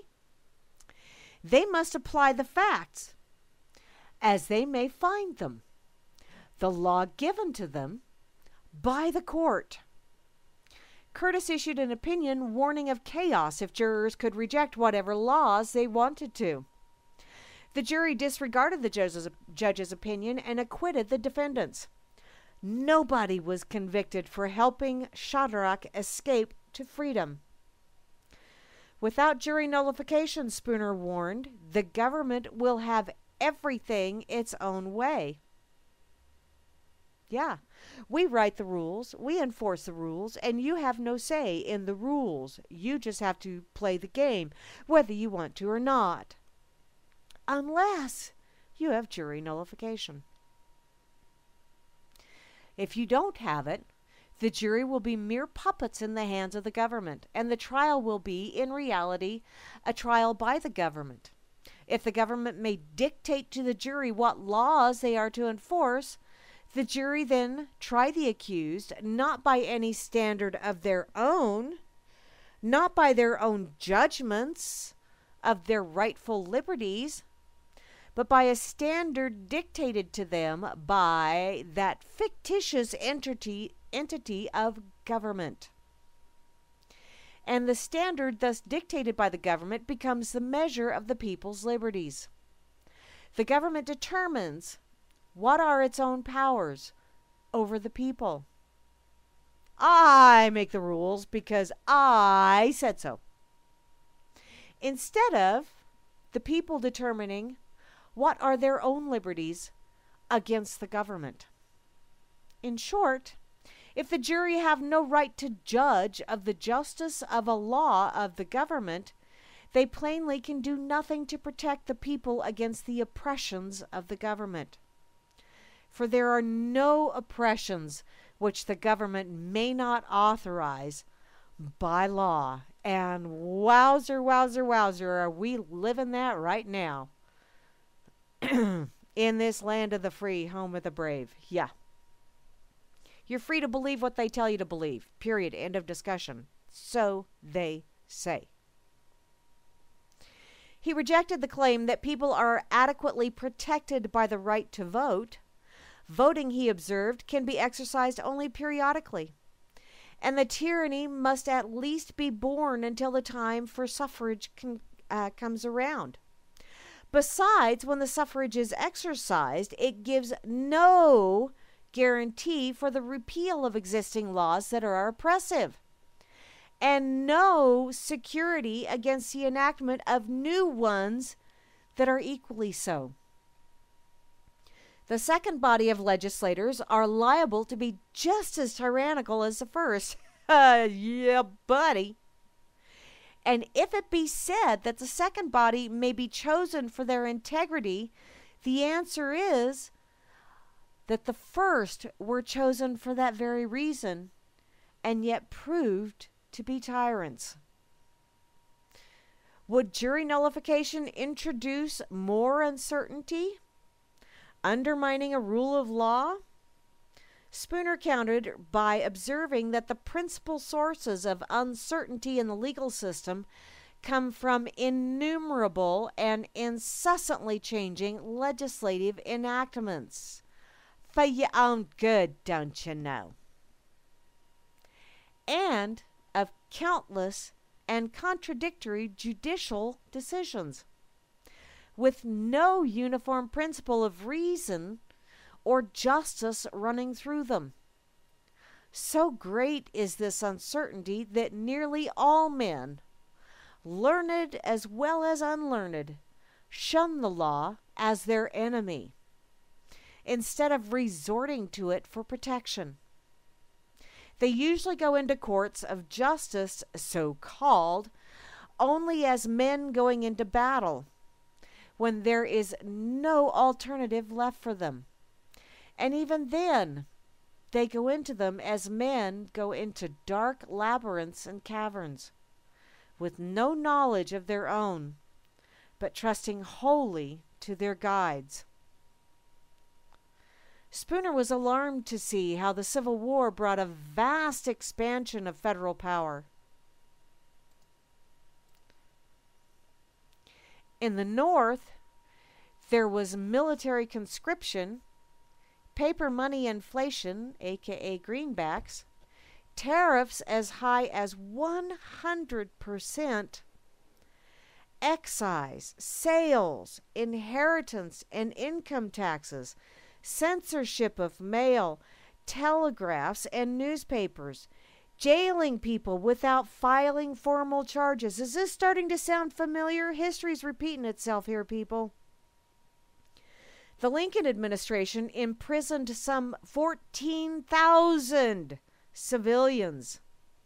They must apply the facts as they may find them, the law given to them by the court. Curtis issued an opinion warning of chaos if jurors could reject whatever laws they wanted to. The jury disregarded the judge's opinion and acquitted the defendants. Nobody was convicted for helping Shadrach escape to freedom. Without jury nullification, Spooner warned, the government will have everything its own way. Yeah, we write the rules, we enforce the rules, and you have no say in the rules. You just have to play the game, whether you want to or not. Unless you have jury nullification. If you don't have it, the jury will be mere puppets in the hands of the government, and the trial will be, in reality, a trial by the government. If the government may dictate to the jury what laws they are to enforce, the jury then try the accused not by any standard of their own, not by their own judgments of their rightful liberties, but by a standard dictated to them by that fictitious entity of government. And the standard thus dictated by the government becomes the measure of the people's liberties. The government determines what are its own powers over the people. I make the rules because I said so. Instead of the people determining what are their own liberties against the government. In short, if the jury have no right to judge of the justice of a law of the government, they plainly can do nothing to protect the people against the oppressions of the government. For there are no oppressions which the government may not authorize by law. And wowzer, wowzer, wowzer, are we living that right now. In this land of the free, home of the brave. Yeah. You're free to believe what they tell you to believe. Period. End of discussion. So they say. He rejected the claim that people are adequately protected by the right to vote. Voting, he observed, can be exercised only periodically, and the tyranny must at least be borne until the time for suffrage comes around. Besides, when the suffrage is exercised, it gives no guarantee for the repeal of existing laws that are oppressive, and no security against the enactment of new ones that are equally so. The second body of legislators are liable to be just as tyrannical as the first. Yeah, buddy. And if it be said that the second body may be chosen for their integrity, the answer is that the first were chosen for that very reason, and yet proved to be tyrants. Would jury nullification introduce more uncertainty, undermining a rule of law? Spooner countered by observing that the principal sources of uncertainty in the legal system come from innumerable and incessantly changing legislative enactments. For your own good, don't you know? And of countless and contradictory judicial decisions, with no uniform principle of reason or justice running through them. So great is this uncertainty that nearly all men, learned as well as unlearned, shun the law as their enemy, instead of resorting to it for protection. They usually go into courts of justice, so called, only as men going into battle, when there is no alternative left for them. And even then, they go into them as men go into dark labyrinths and caverns, with no knowledge of their own, but trusting wholly to their guides. Spooner was alarmed to see how the Civil War brought a vast expansion of federal power. In the North, there was military conscription, paper money inflation, aka greenbacks, tariffs as high as 100%, excise, sales, inheritance and income taxes, censorship of mail, telegraphs and newspapers, jailing people without filing formal charges. Is this starting to sound familiar? History's repeating itself here, people. The Lincoln administration imprisoned some 14,000 civilians.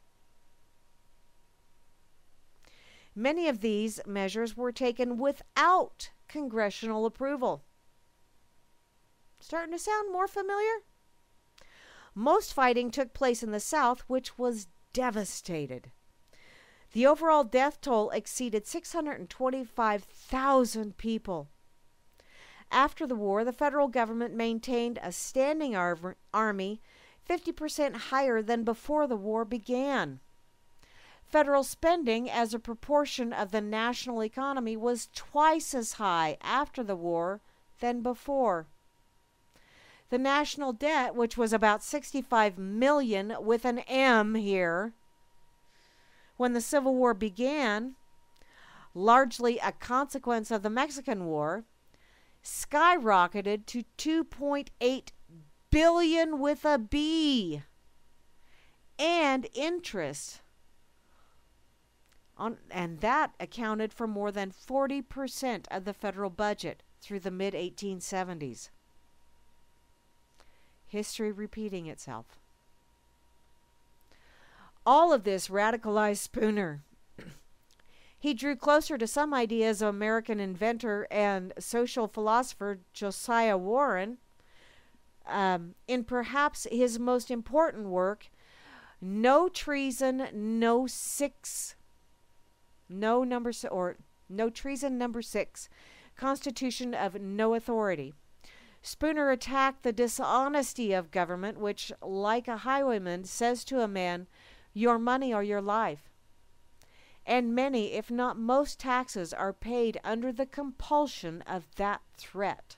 Many of these measures were taken without congressional approval. Starting to sound more familiar? Most fighting took place in the South, which was devastated. The overall death toll exceeded 625,000 people. After the war, the federal government maintained a standing army 50% higher than before the war began. Federal spending as a proportion of the national economy was twice as high after the war than before. The national debt, which was about 65 million with an M here, when the Civil War began, largely a consequence of the Mexican War, skyrocketed to 2.8 billion with a B, and interest and that accounted for more than 40% of the federal budget through the mid-1870s. History repeating itself. All of this radicalized Spooner. He drew closer to some ideas of American inventor and social philosopher Josiah Warren in perhaps his most important work, No Treason, No Treason Number 6, Constitution of No Authority. Spooner attacked the dishonesty of government, which, like a highwayman, says to a man, "Your money or your life." And many, if not most, taxes are paid under the compulsion of that threat.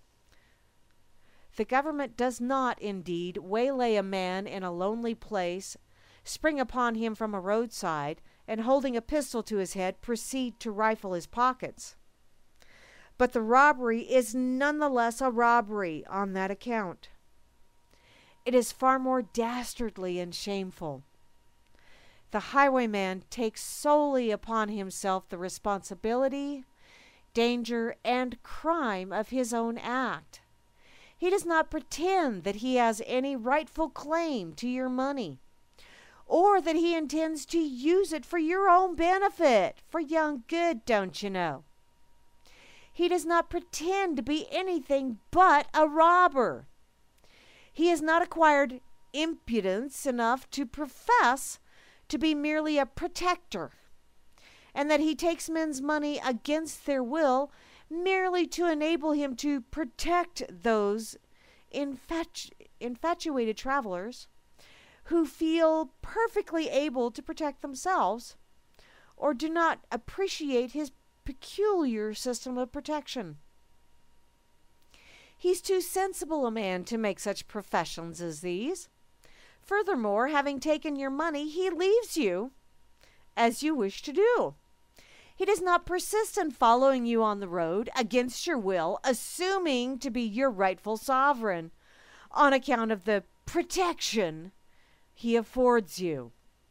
The government does not, indeed, waylay a man in a lonely place, spring upon him from a roadside, and holding a pistol to his head, proceed to rifle his pockets. But the robbery is nonetheless a robbery on that account. It is far more dastardly and shameful. The highwayman takes solely upon himself the responsibility, danger, and crime of his own act. He does not pretend that he has any rightful claim to your money, or that he intends to use it for your own benefit, for your own good, don't you know? He does not pretend to be anything but a robber. He has not acquired impudence enough to profess to be merely a protector, and that he takes men's money against their will merely to enable him to protect those infatuated travelers who feel perfectly able to protect themselves or do not appreciate his peculiar system of protection. He's too sensible a man to make such professions as these. Furthermore, having taken your money, he leaves you as you wish to do. He does not persist in following you on the road against your will, assuming to be your rightful sovereign, on account of the protection he affords you.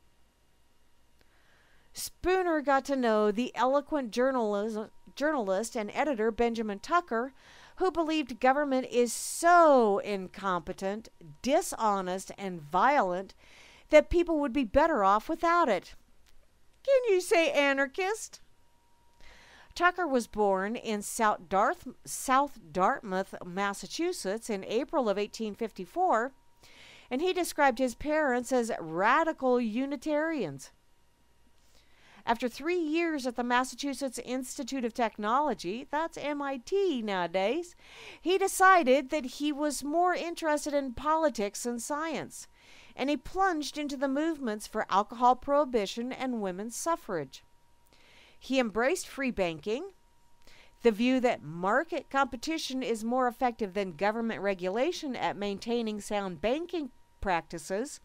Spooner got to know the eloquent journalist and editor Benjamin Tucker, who believed government is so incompetent, dishonest, and violent that people would be better off without it. Can you say anarchist? Tucker was born in South Dartmouth, Massachusetts in April of 1854, and he described his parents as radical Unitarians. After 3 years at the Massachusetts Institute of Technology, that's MIT nowadays, he decided that he was more interested in politics and science, and he plunged into the movements for alcohol prohibition and women's suffrage. He embraced free banking, the view that market competition is more effective than government regulation at maintaining sound banking practices.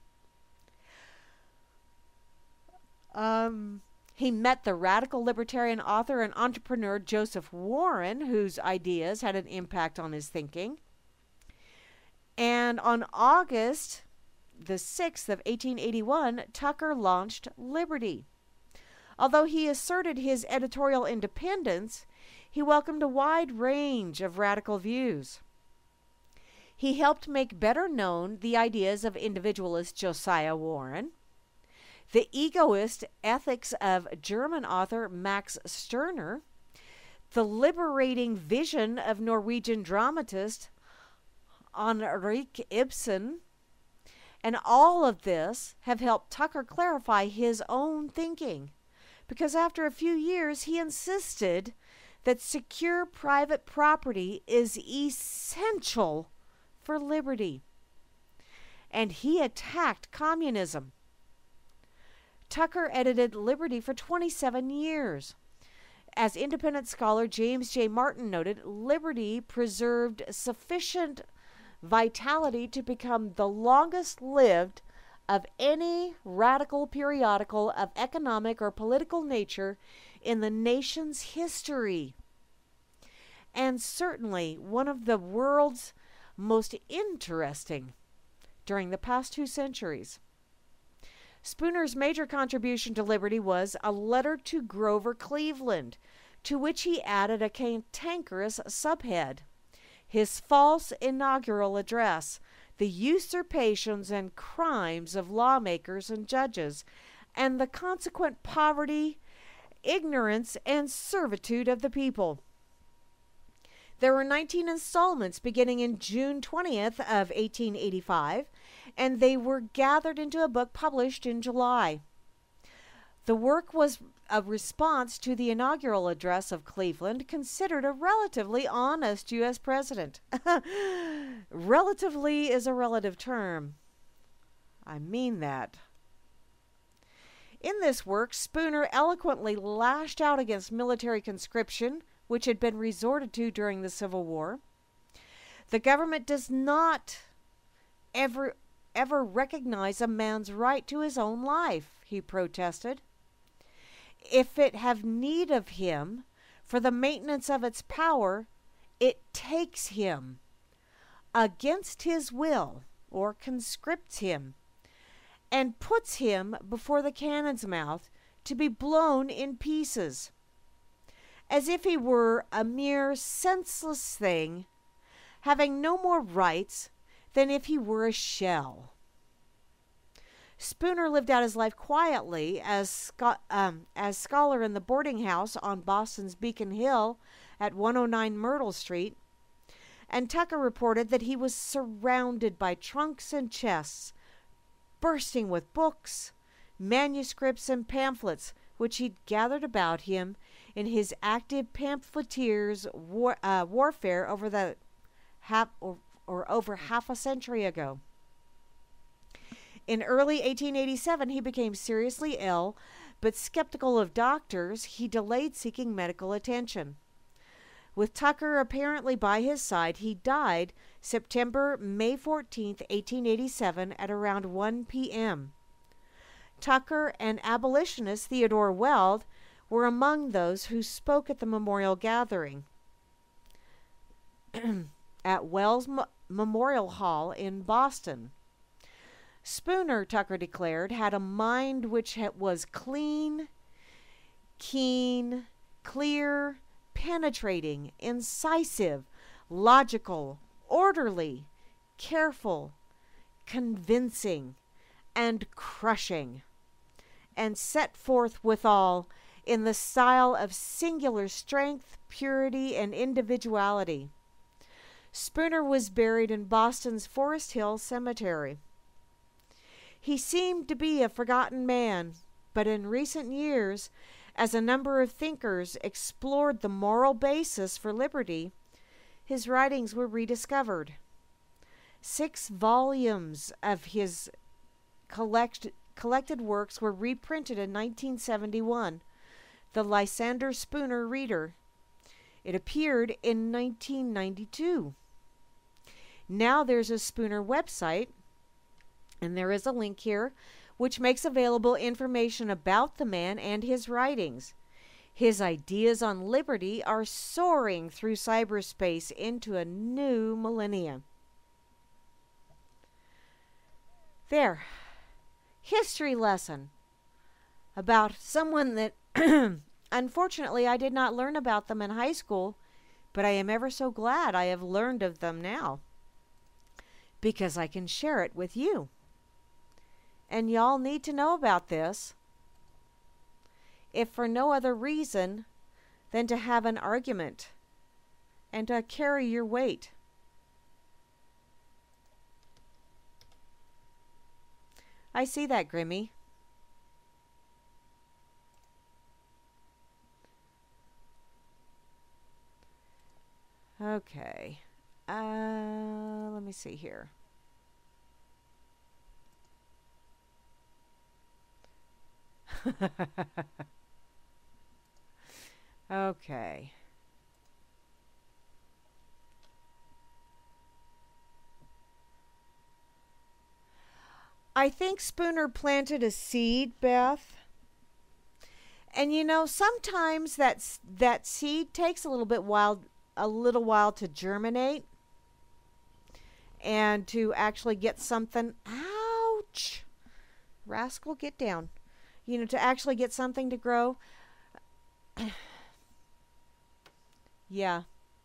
He met the radical libertarian author and entrepreneur Joseph Warren, whose ideas had an impact on his thinking. And on August the 6th of 1881, Tucker launched Liberty. Although he asserted his editorial independence, he welcomed a wide range of radical views. He helped make better known the ideas of individualist Josiah Warren, the egoist ethics of German author Max Stirner, the liberating vision of Norwegian dramatist Henrik Ibsen, and all of this have helped Tucker clarify his own thinking, because after a few years he insisted that secure private property is essential for liberty, and he attacked communism. Tucker edited Liberty for 27 years. As independent scholar James J. Martin noted, Liberty preserved sufficient vitality to become the longest lived of any radical periodical of economic or political nature in the nation's history, and certainly one of the world's most interesting during the past 2 centuries. Spooner's major contribution to liberty was a letter to Grover Cleveland, to which he added a cantankerous subhead: his false inaugural address, the usurpations and crimes of lawmakers and judges, and the consequent poverty, ignorance, and servitude of the people. There were 19 installments beginning in June 20th of 1885, and they were gathered into a book published in July. The work was a response to the inaugural address of Cleveland, considered a relatively honest U.S. president. Relatively is a relative term. I mean that. In this work, Spooner eloquently lashed out against military conscription, which had been resorted to during the Civil War. The government does not ever recognize a man's right to his own life, he protested. If it have need of him for the maintenance of its power, it takes him against his will, or conscripts him, and puts him before the cannon's mouth to be blown in pieces, as if he were a mere senseless thing, having no more rights than if he were a shell. Spooner lived out his life quietly as scholar in the boarding house on Boston's Beacon Hill at 109 Myrtle Street, and Tucker reported that he was surrounded by trunks and chests, bursting with books, manuscripts, and pamphlets which he'd gathered about him in his active pamphleteer's warfare over over half a century ago. In early 1887, he became seriously ill, but skeptical of doctors, he delayed seeking medical attention. With Tucker apparently by his side, he died May 14, 1887, at around 1 p.m. Tucker and abolitionist Theodore Weld were among those who spoke at the memorial gathering at Wells Memorial Hall in Boston. Spooner, Tucker declared, had a mind which was clean, keen, clear, penetrating, incisive, logical, orderly, careful, convincing, and crushing, and set forth withal in the style of singular strength, purity, and individuality. Spooner was buried in Boston's Forest Hill Cemetery. He seemed to be a forgotten man, but in recent years, as a number of thinkers explored the moral basis for liberty, his writings were rediscovered. 6 volumes of his collected works were reprinted in 1971, The Lysander Spooner Reader. It appeared in 1992. Now there's a Spooner website, and there is a link here, which makes available information about the man and his writings. His ideas on liberty are soaring through cyberspace into a new millennium. There. History lesson about someone that unfortunately I did not learn about them in high school, but I am ever so glad I have learned of them now, because I can share it with you. And y'all need to know about this, if for no other reason than to have an argument and to carry your weight. I see that, Grimmy. Okay. Let me see here. Okay. I think Spooner planted a seed, Beth. And you know, sometimes that seed takes a little while to germinate and to actually get something. Ouch! Rascal, get down. You know, to actually get something to grow. Yeah.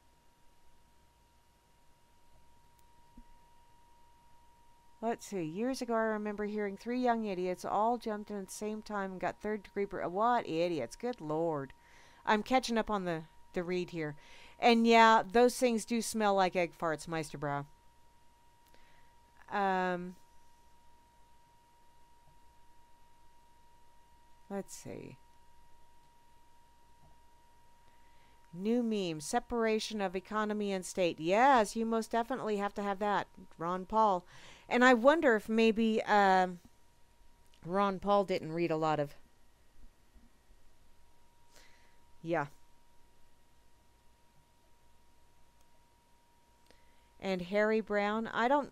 Let's see. Years ago, I remember hearing 3 young idiots all jumped in at the same time and got third-degree. What idiots? Good Lord. I'm catching up on the read here. And yeah, those things do smell like egg farts, Meisterbrow. Let's see. New meme. Separation of economy and state. Yes, you most definitely have to have that. Ron Paul. And I wonder if maybe Ron Paul didn't read a lot of... Yeah. And Harry Brown. I don't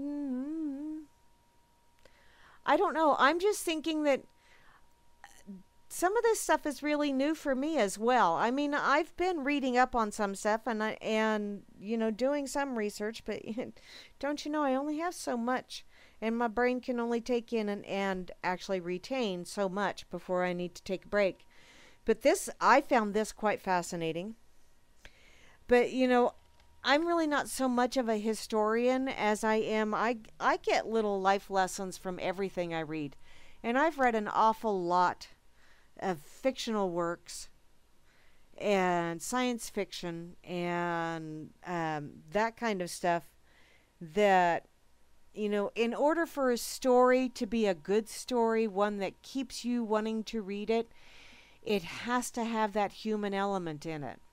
know. I'm just thinking that some of this stuff is really new for me as well. I mean, I've been reading up on some stuff and you know, doing some research, but don't you know, I only have so much, and my brain can only take in and actually retain so much before I need to take a break. But I found this quite fascinating. But you know, I'm really not so much of a historian as I am. I get little life lessons from everything I read, and I've read an awful lot of fictional works and science fiction and that kind of stuff that, you know, in order for a story to be a good story, one that keeps you wanting to read it, it has to have that human element in it.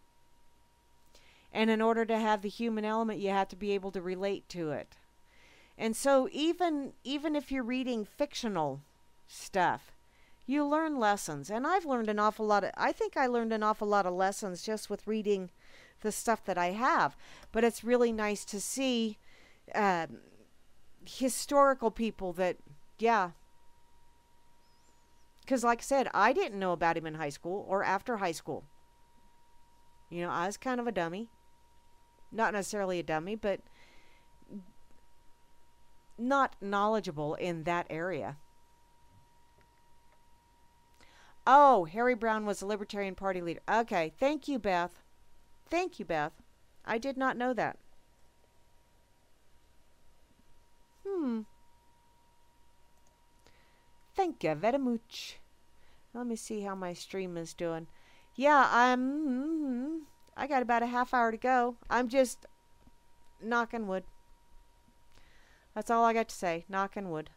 And in order to have the human element, you have to be able to relate to it. And so even if you're reading fictional stuff, you learn lessons. And I've learned an awful lot I think I learned an awful lot of lessons just with reading the stuff that I have. But it's really nice to see historical people that, yeah. Because like I said, I didn't know about him in high school or after high school. You know, I was kind of a dummy. Not necessarily a dummy, but not knowledgeable in that area. Oh, Harry Brown was a Libertarian Party leader. Okay, thank you, Beth. Thank you, Beth. I did not know that. Thank you very much. Let me see how my stream is doing. Yeah, I got about a half hour to go. I'm just knocking wood. That's all I got to say. Knocking wood.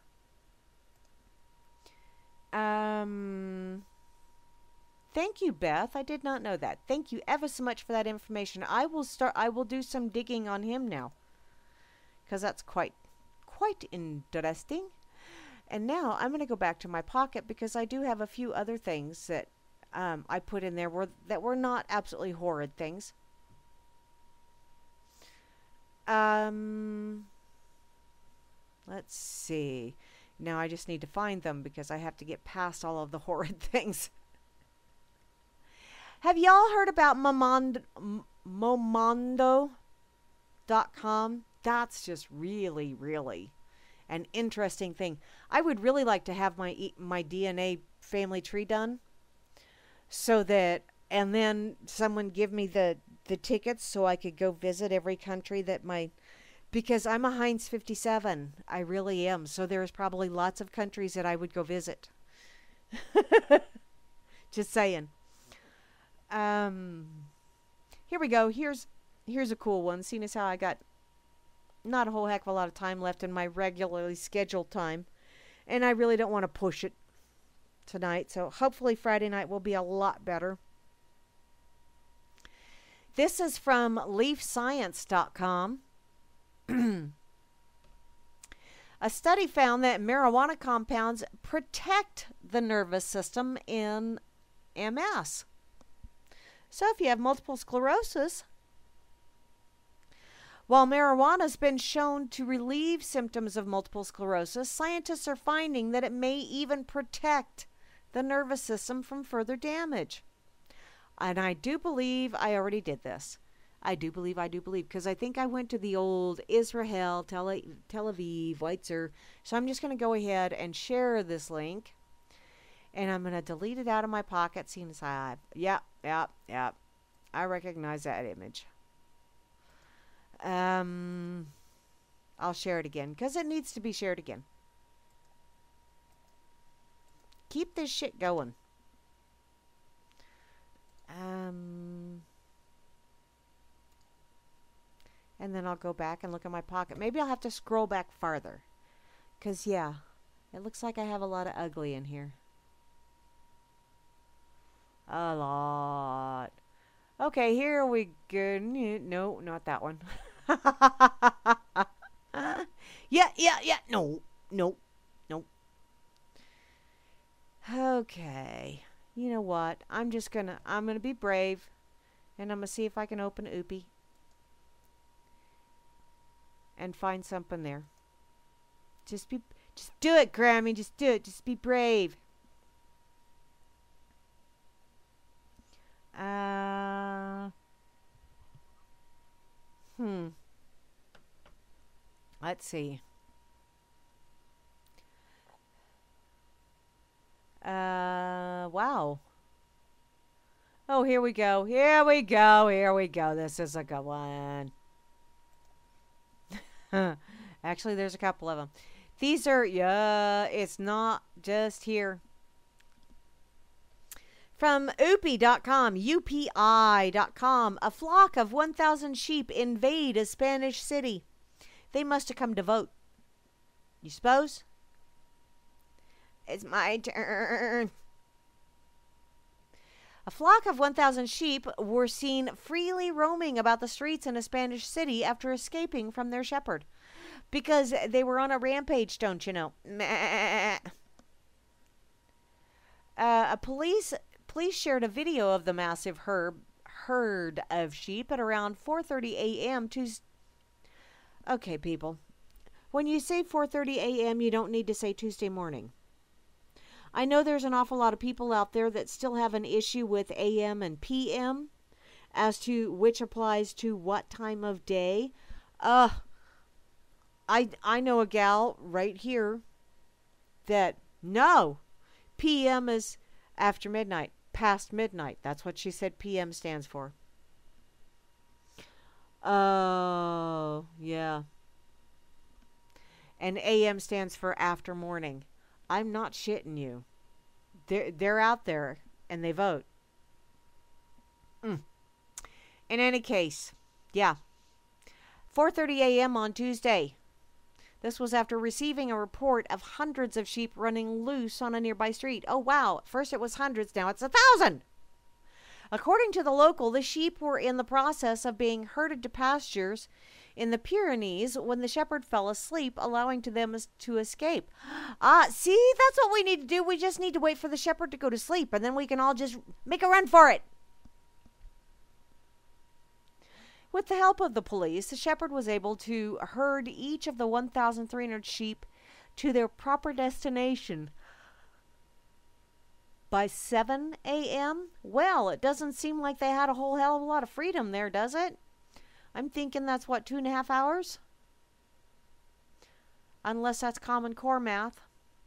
Thank you, Beth. I did not know that. Thank you ever so much for that information. I will do some digging on him now, because that's quite interesting. And now I'm going to go back to my pocket because I do have a few other things that I put in there that were not absolutely horrid things. Let's see. Now I just need to find them because I have to get past all of the horrid things. Have y'all heard about Momondo.com? That's just really, really an interesting thing. I would really like to have my DNA family tree done, so that, and then someone give me the tickets so I could go visit every country that because I'm a Heinz 57. I really am. So there's probably lots of countries that I would go visit. Just saying. Here we go. Here's a cool one. Seeing as how I got not a whole heck of a lot of time left in my regularly scheduled time, and I really don't want to push it tonight. So hopefully Friday night will be a lot better. This is from LeafScience.com. A study found that marijuana compounds protect the nervous system in MS. So if you have multiple sclerosis, while marijuana has been shown to relieve symptoms of multiple sclerosis, scientists are finding that it may even protect the nervous system from further damage. And I do believe I already did this. I do believe, because I think I went to the old Israel, Tel Aviv, Weitzer. So I'm just going to go ahead and share this link. And I'm going to delete it out of my pocket, seeing as yep. I recognize that image. I'll share it again, because it needs to be shared again. Keep this shit going. And then I'll go back and look at my pocket. Maybe I'll have to scroll back farther. Because, yeah, it looks like I have a lot of ugly in here. A lot. Okay, here we go. No, not that one. Yeah. No. Okay. You know what? I'm gonna be brave, and I'm gonna see if I can open Oopie and find something there. Just do it, Grammy. Just do it. Just be brave. Let's see. Wow. Oh, here we go. This is a good one. Actually, there's a couple of them. These are, it's not just here. From UPI.com, UPI.com, a flock of 1,000 sheep invade a Spanish city. They must have come to vote. You suppose? It's my turn. A flock of 1,000 sheep were seen freely roaming about the streets in a Spanish city after escaping from their shepherd. Because they were on a rampage, don't you know? Police shared a video of the massive herd of sheep at around 4:30 a.m. Okay, people. When you say 4:30 a.m., you don't need to say Tuesday morning. I know there's an awful lot of people out there that still have an issue with AM and PM as to which applies to what time of day. I know a gal right here that no, PM is after midnight, past midnight. That's what she said PM stands for. Oh, yeah. And AM stands for after morning. I'm not shitting you. They're out there and they vote. In any case, yeah. 4:30 a.m. on Tuesday. This was after receiving a report of hundreds of sheep running loose on a nearby street. Oh, wow. At first it was hundreds, now it's 1,000. According to the local, the sheep were in the process of being herded to pastures in the Pyrenees when the shepherd fell asleep, allowing them to escape. See, that's what we need to do. We just need to wait for the shepherd to go to sleep, and then we can all just make a run for it. With the help of the police, the shepherd was able to herd each of the 1,300 sheep to their proper destination by 7 a.m. Well, it doesn't seem like they had a whole hell of a lot of freedom there, does it? I'm thinking that's, 2.5 hours? Unless that's Common Core math.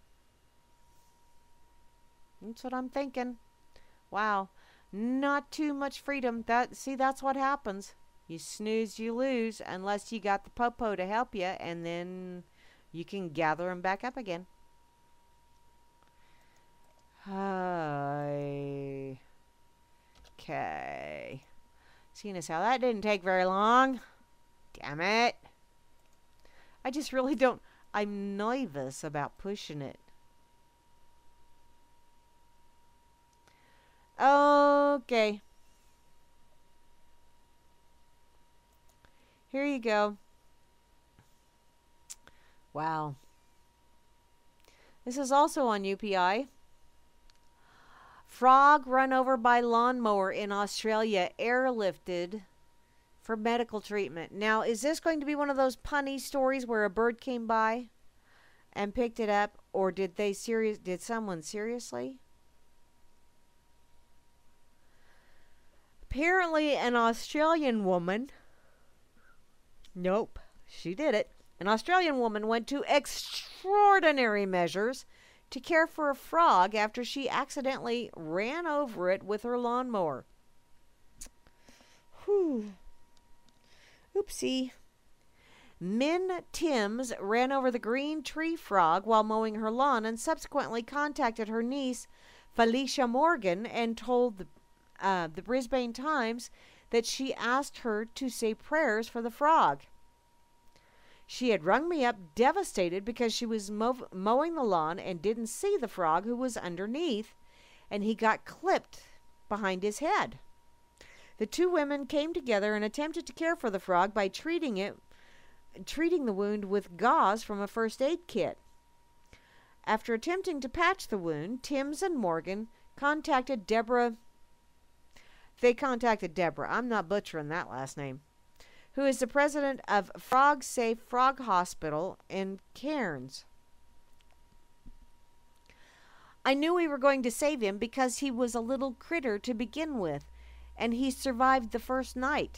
That's what I'm thinking. Wow. Not too much freedom. That's what happens. You snooze, you lose, unless you got the popo to help you, and then you can gather them back up again. Hi. Okay. Seeing as how that didn't take very long. Damn it. I just really don't. I'm nervous about pushing it. Okay. Here you go. Wow. This is also on UPI. Frog run over by lawnmower in Australia, airlifted for medical treatment. Now, is this going to be one of those punny stories where a bird came by and picked it up, or did someone seriously? Apparently, an Australian woman, nope, she did it. An Australian woman went to extraordinary measures to care for a frog after she accidentally ran over it with her lawnmower. Whew. Oopsie. Min Timms ran over the green tree frog while mowing her lawn and subsequently contacted her niece, Felicia Morgan, and told the Brisbane Times that she asked her to say prayers for the frog. She had rung me up devastated because she was mowing the lawn and didn't see the frog who was underneath, and he got clipped behind his head. The two women came together and attempted to care for the frog by treating the wound with gauze from a first aid kit. After attempting to patch the wound, Timms and Morgan contacted Deborah. They contacted Deborah. I'm not butchering that last name. Who is the president of Frog Safe Frog Hospital in Cairns. I knew we were going to save him because he was a little critter to begin with, and he survived the first night.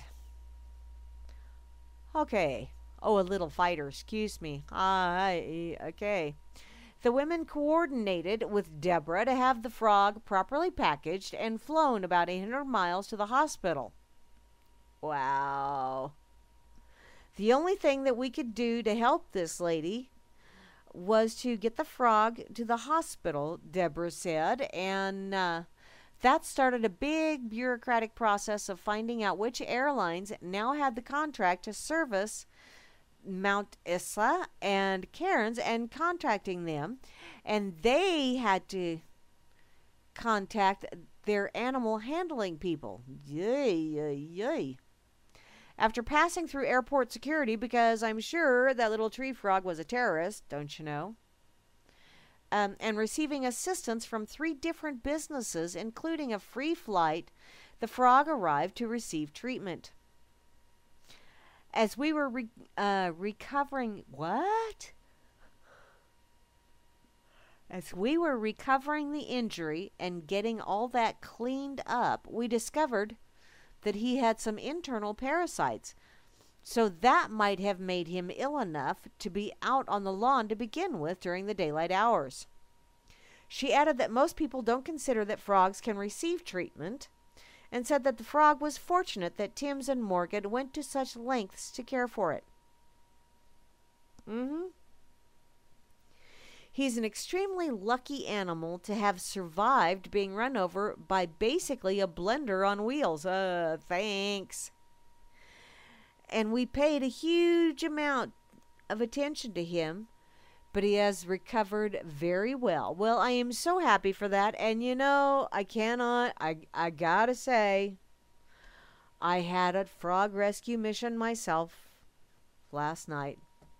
Okay. Oh, a little fighter, excuse me. Okay. The women coordinated with Deborah to have the frog properly packaged and flown about 800 miles to the hospital. Wow. The only thing that we could do to help this lady was to get the frog to the hospital, Deborah said, and that started a big bureaucratic process of finding out which airlines now had the contract to service Mount Isa and Cairns and contacting them, and they had to contact their animal handling people. Yay. After passing through airport security, because I'm sure that little tree frog was a terrorist, don't you know? And receiving assistance from 3 different businesses, including a free flight, the frog arrived to receive treatment. As we were recovering... What? As we were recovering the injury and getting all that cleaned up, we discovered that he had some internal parasites. So that might have made him ill enough to be out on the lawn to begin with during the daylight hours. She added that most people don't consider that frogs can receive treatment, and said that the frog was fortunate that Timms and Morgan went to such lengths to care for it. He's an extremely lucky animal to have survived being run over by basically a blender on wheels. Thanks. And we paid a huge amount of attention to him, but he has recovered very well. Well, I am so happy for that. And you know, I gotta say, I had a frog rescue mission myself last night.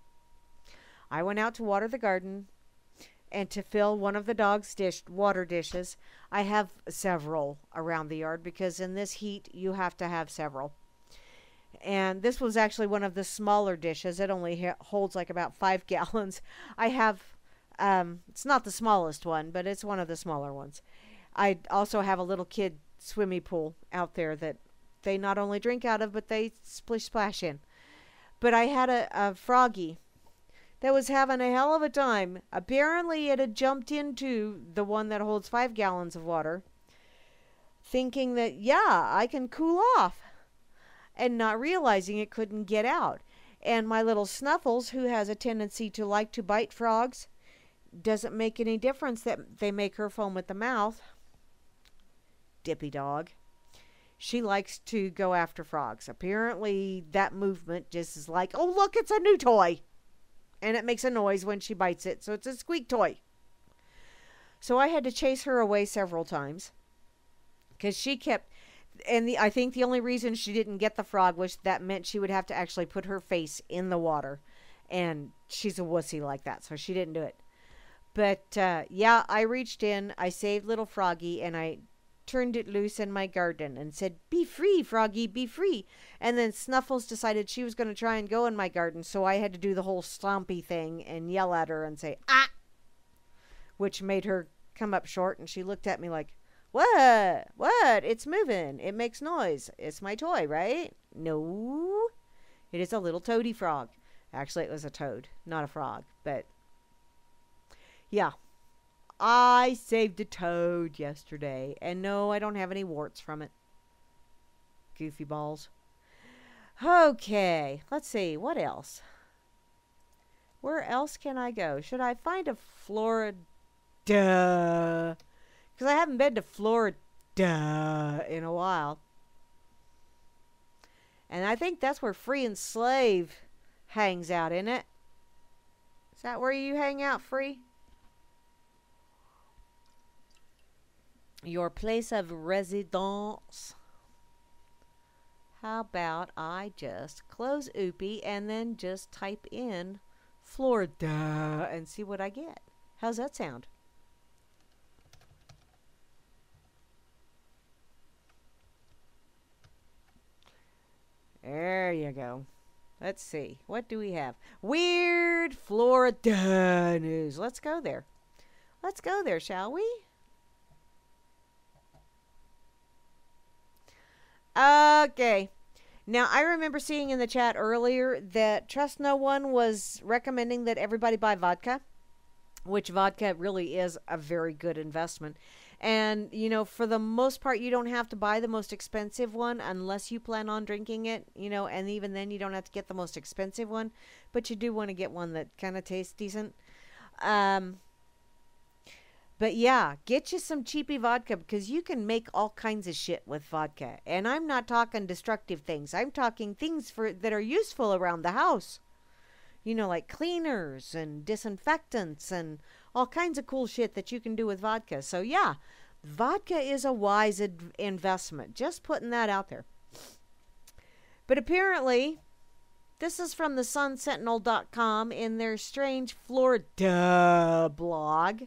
I went out to water the garden and to fill one of the dog's water dishes. I have several around the yard because in this heat you have to have several. And this was actually one of the smaller dishes. It only holds like about 5 gallons. I have, it's not the smallest one, but it's one of the smaller ones. I also have a little kid swimming pool out there that they not only drink out of, but they splish splash in. But I had a froggy that was having a hell of a time. Apparently it had jumped into the one that holds 5 gallons of water, thinking that, yeah, I can cool off, and not realizing it couldn't get out. And my little Snuffles, who has a tendency to like to bite frogs, doesn't make any difference that they make her foam at the mouth. Dippy dog. She likes to go after frogs. Apparently that movement just is like, oh look, it's a new toy. And it makes a noise when she bites it, so it's a squeak toy. So I had to chase her away several times because she kept... And I think the only reason she didn't get the frog was that meant she would have to actually put her face in the water. And she's a wussy like that, so she didn't do it. But, yeah, I reached in, I saved little Froggy, and I turned it loose in my garden and said, "Be free, Froggy, be free." And then Snuffles decided she was going to try and go in my garden, so I had to do the whole stompy thing and yell at her and say, "Ah!" Which made her come up short, and she looked at me like, What? What? It's moving. It makes noise. It's my toy, right? No. It is a little toady frog. Actually, it was a toad, not a frog. But, yeah. I saved a toad yesterday. And no, I don't have any warts from it. Goofy balls. Okay. Let's see. What else? Where else can I go? Should I find a Florida? Because I haven't been to Florida in a while. And I think that's where Free and Slave hangs out, isn't it? Is that where you hang out, Free? Your place of residence. How about I just close Oopie and then just type in Florida and see what I get. How's that sound? There you go. Let's see. What do we have? Weird Florida news. Let's go there. Let's go there, shall we? Okay. Now, I remember seeing in the chat earlier that Trust No One was recommending that everybody buy vodka, which vodka really is a very good investment. And, you know, for the most part, you don't have to buy the most expensive one unless you plan on drinking it, you know, and even then you don't have to get the most expensive one, but you do want to get one that kind of tastes decent. But yeah, get you some cheapy vodka because you can make all kinds of shit with vodka. And I'm not talking destructive things. I'm talking things that are useful around the house. You know, like cleaners and disinfectants and all kinds of cool shit that you can do with vodka. So yeah, vodka is a wise investment. Just putting that out there. But apparently, this is from the sunsentinel.com in their Strange Florida blog.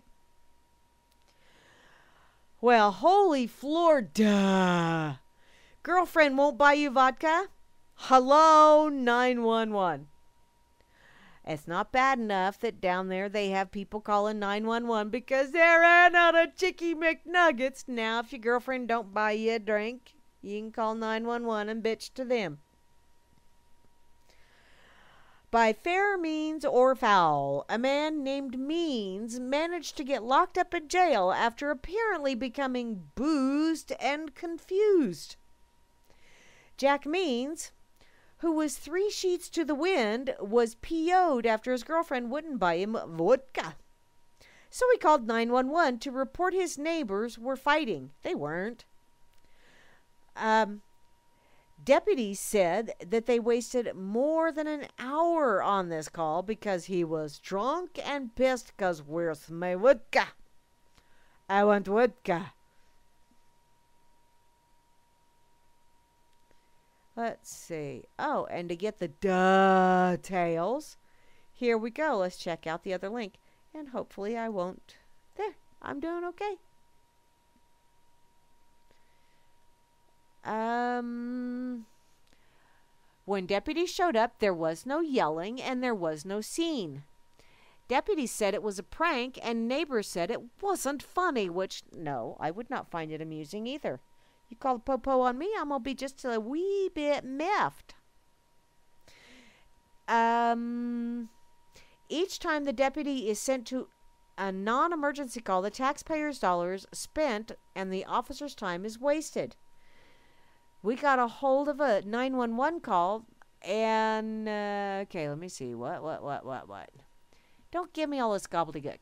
Well, holy Florida. Girlfriend won't buy you vodka? Hello, 911. It's not bad enough that down there they have people calling 911 because they ran out of Chicky McNuggets. Now, if your girlfriend don't buy you a drink, you can call 911 and bitch to them. By fair means or foul, a man named Means managed to get locked up in jail after apparently becoming boozed and confused. Jack Means, who was 3 sheets to the wind, was PO'd after his girlfriend wouldn't buy him vodka. So he called 911 to report his neighbors were fighting. They weren't. Deputies said that they wasted more than an hour on this call because he was drunk and pissed because where's my vodka? I want vodka. Let's see. Oh, and to get the details, here we go. Let's check out the other link. And hopefully I won't. There, I'm doing okay. When deputies showed up, there was no yelling and there was no scene. Deputies said it was a prank and neighbors said it wasn't funny, which, no, I would not find it amusing either. You call the po-po on me, I'm going to be just a wee bit miffed. Each time the deputy is sent to a non-emergency call, the taxpayers' dollars spent and the officer's time is wasted. We got a hold of a 911 call and, okay, let me see. What? Don't give me all this gobbledygook.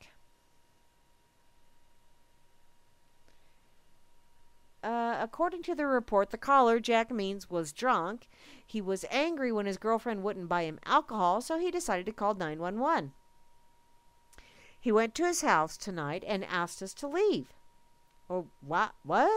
According to the report, the caller, Jack Means, was drunk. He was angry when his girlfriend wouldn't buy him alcohol, so he decided to call 911. He went to his house tonight and asked us to leave. Oh, what?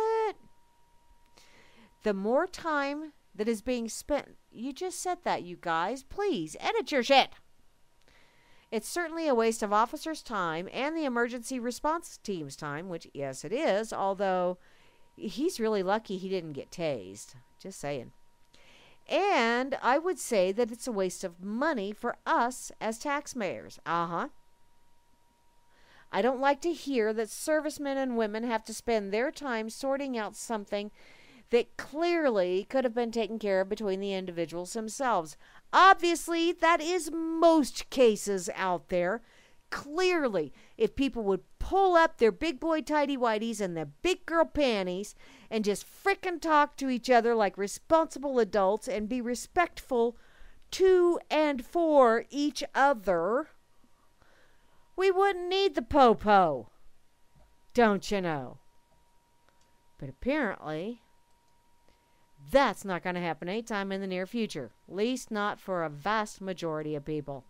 The more time that is being spent... You just said that, you guys. Please, edit your shit. It's certainly a waste of officers' time and the emergency response team's time, which, yes, it is, although he's really lucky he didn't get tased. Just saying. And I would say that it's a waste of money for us as taxpayers. I don't like to hear that servicemen and women have to spend their time sorting out something that clearly could have been taken care of between the individuals themselves. Obviously, that is most cases out there. Clearly, if people would pull up their big boy tidy whities and their big girl panties and just frickin' talk to each other like responsible adults and be respectful to and for each other, we wouldn't need the po-po. Don't you know? But apparently, that's not going to happen anytime in the near future. At least not for a vast majority of people.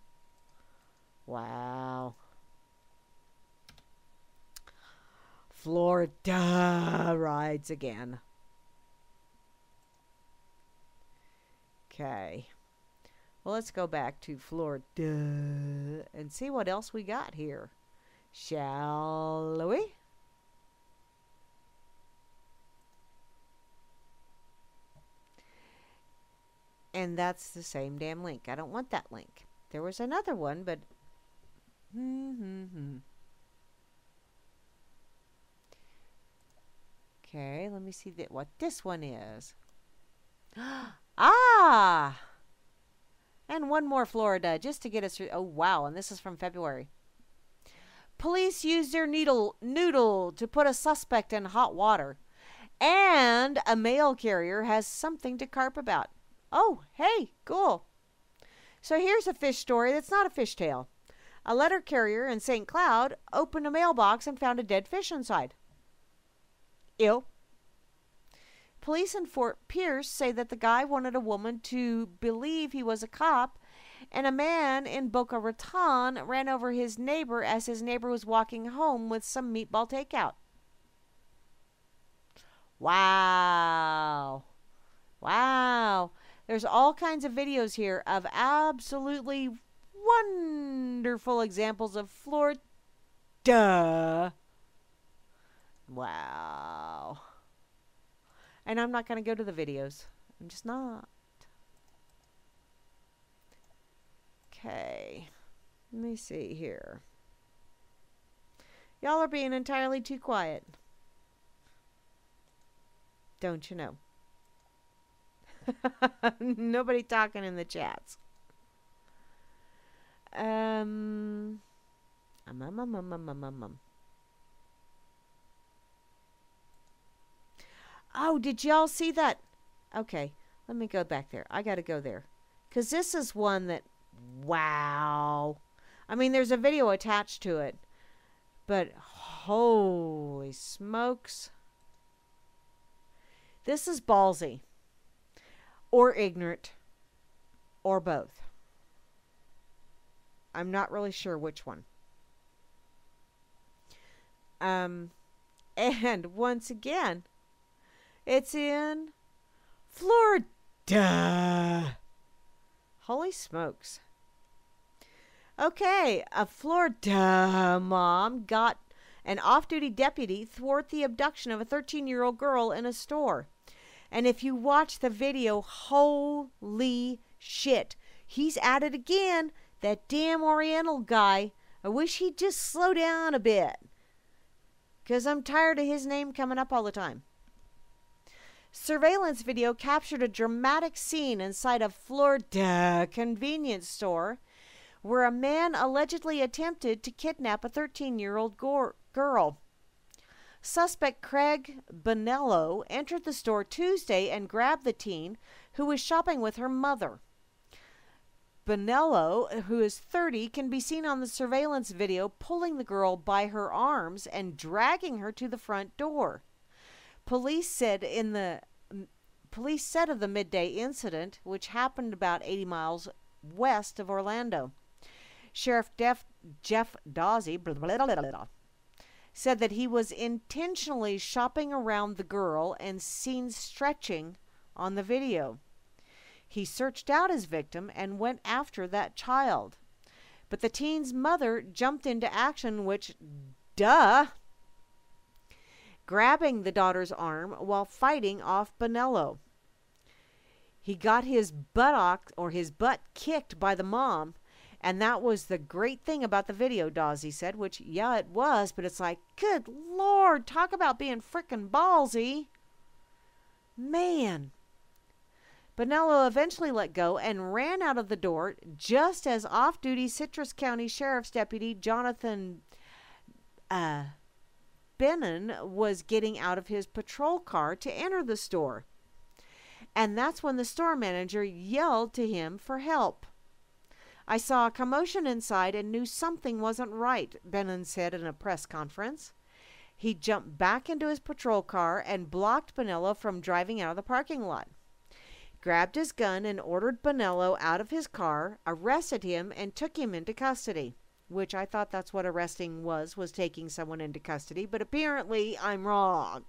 Wow. Florida rides again. Okay. Well, let's go back to Florida and see what else we got here. Shall we? And that's the same damn link. I don't want that link. There was another one, but... Okay, let me see what this one is. Ah! And one more Florida, just to get us through. Oh, wow, and this is from February. Police used their noodle to put a suspect in hot water. And a mail carrier has something to carp about. Oh, hey, cool. So here's a fish story that's not a fish tale. A letter carrier in St. Cloud opened a mailbox and found a dead fish inside. Ew. Police in Fort Pierce say that the guy wanted a woman to believe he was a cop, and a man in Boca Raton ran over his neighbor as his neighbor was walking home with some meatball takeout. Wow. Wow. There's all kinds of videos here of absolutely wonderful examples of Florida. Wow. And I'm not going to go to the videos. I'm just not. Okay. Let me see here. Y'all are being entirely too quiet. Don't you know? Nobody talking in the chats. Oh, did y'all see that? Okay, let me go back there. I got to go there. Because this is one that, wow. I mean, there's a video attached to it. But, holy smokes. This is ballsy. Or ignorant. Or both. I'm not really sure which one. And once again, it's in Florida. Holy smokes. Okay, a Florida mom got an off-duty deputy thwart the abduction of a 13-year-old girl in a store. And if you watch the video, holy shit. He's at it again. That damn Oriental guy. I wish he'd just slow down a bit. Because I'm tired of his name coming up all the time. Surveillance video captured a dramatic scene inside a Florida convenience store where a man allegedly attempted to kidnap a 13-year-old girl. Suspect Craig Bonello entered the store Tuesday and grabbed the teen who was shopping with her mother. Bonello, who is 30, can be seen on the surveillance video pulling the girl by her arms and dragging her to the front door. Police said of the midday incident, which happened about 80 miles west of Orlando. Sheriff Jeff Dawsey said that he was intentionally shopping around the girl and seen stretching on the video. He searched out his victim and went after that child. But the teen's mother jumped into action, which, grabbing the daughter's arm while fighting off Bonello. He got his butt kicked by the mom And that was the great thing about the video, Dawsey said, which, yeah, it was, but it's like, good Lord, talk about being frickin' ballsy. Man. Bonello eventually let go and ran out of the door just as off-duty Citrus County Sheriff's Deputy Jonathan Bennon was getting out of his patrol car to enter the store. And that's when the store manager yelled to him for help. I saw a commotion inside and knew something wasn't right, Bennon said in a press conference. He jumped back into his patrol car and blocked Bonello from driving out of the parking lot. Grabbed his gun and ordered Bonello out of his car, arrested him, and took him into custody. Which I thought that's what arresting was taking someone into custody, but apparently I'm wrong.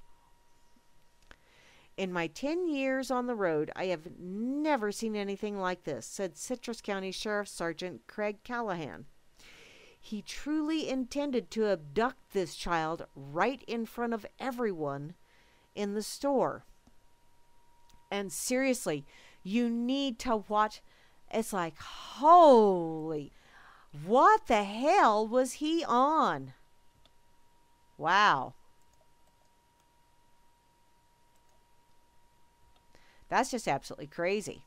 In my 10 years on the road, I have never seen anything like this, said Citrus County Sheriff Sergeant Craig Callahan. He truly intended to abduct this child right in front of everyone in the store. And seriously, you need to watch. It's like, holy, what the hell was he on? Wow. That's just absolutely crazy.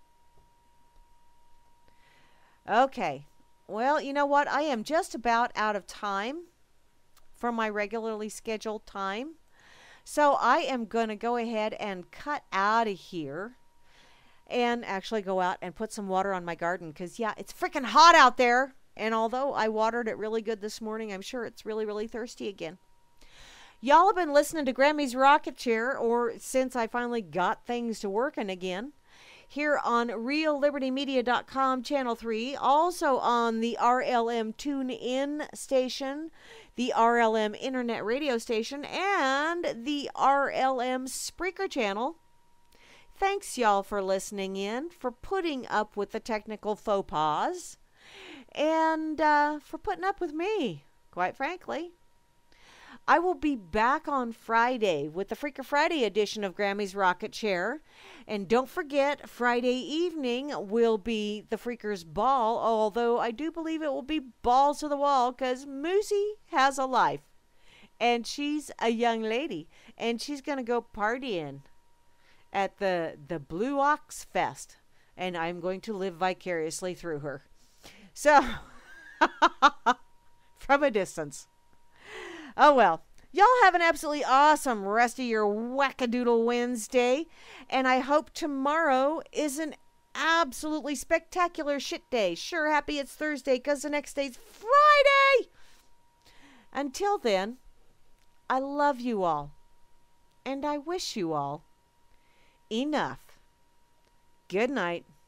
Okay. Well, you know what? I am just about out of time for my regularly scheduled time. So I am going to go ahead and cut out of here and actually go out and put some water on my garden because, yeah, it's freaking hot out there. And although I watered it really good this morning, I'm sure it's really, really thirsty again. Y'all have been listening to Grammy's Rocket Chair, or since I finally got things to working again, here on RealLibertyMedia.com, Channel 3, also on the RLM TuneIn station, the RLM Internet Radio station, and the RLM Spreaker channel. Thanks, y'all, for listening in, for putting up with the technical faux pas, and for putting up with me, quite frankly. I will be back on Friday with the Freaker Friday edition of Grammy's Rocket Chair. And don't forget, Friday evening will be the Freakers Ball, although I do believe it will be balls to the wall because Moosey has a life. And she's a young lady, and she's going to go partying at the Blue Ox Fest. And I'm going to live vicariously through her. So, from a distance. Oh, well, y'all have an absolutely awesome rest of your wackadoodle Wednesday. And I hope tomorrow is an absolutely spectacular shit day. Sure happy it's Thursday because the next day's Friday. Until then, I love you all. And I wish you all enough. Good night.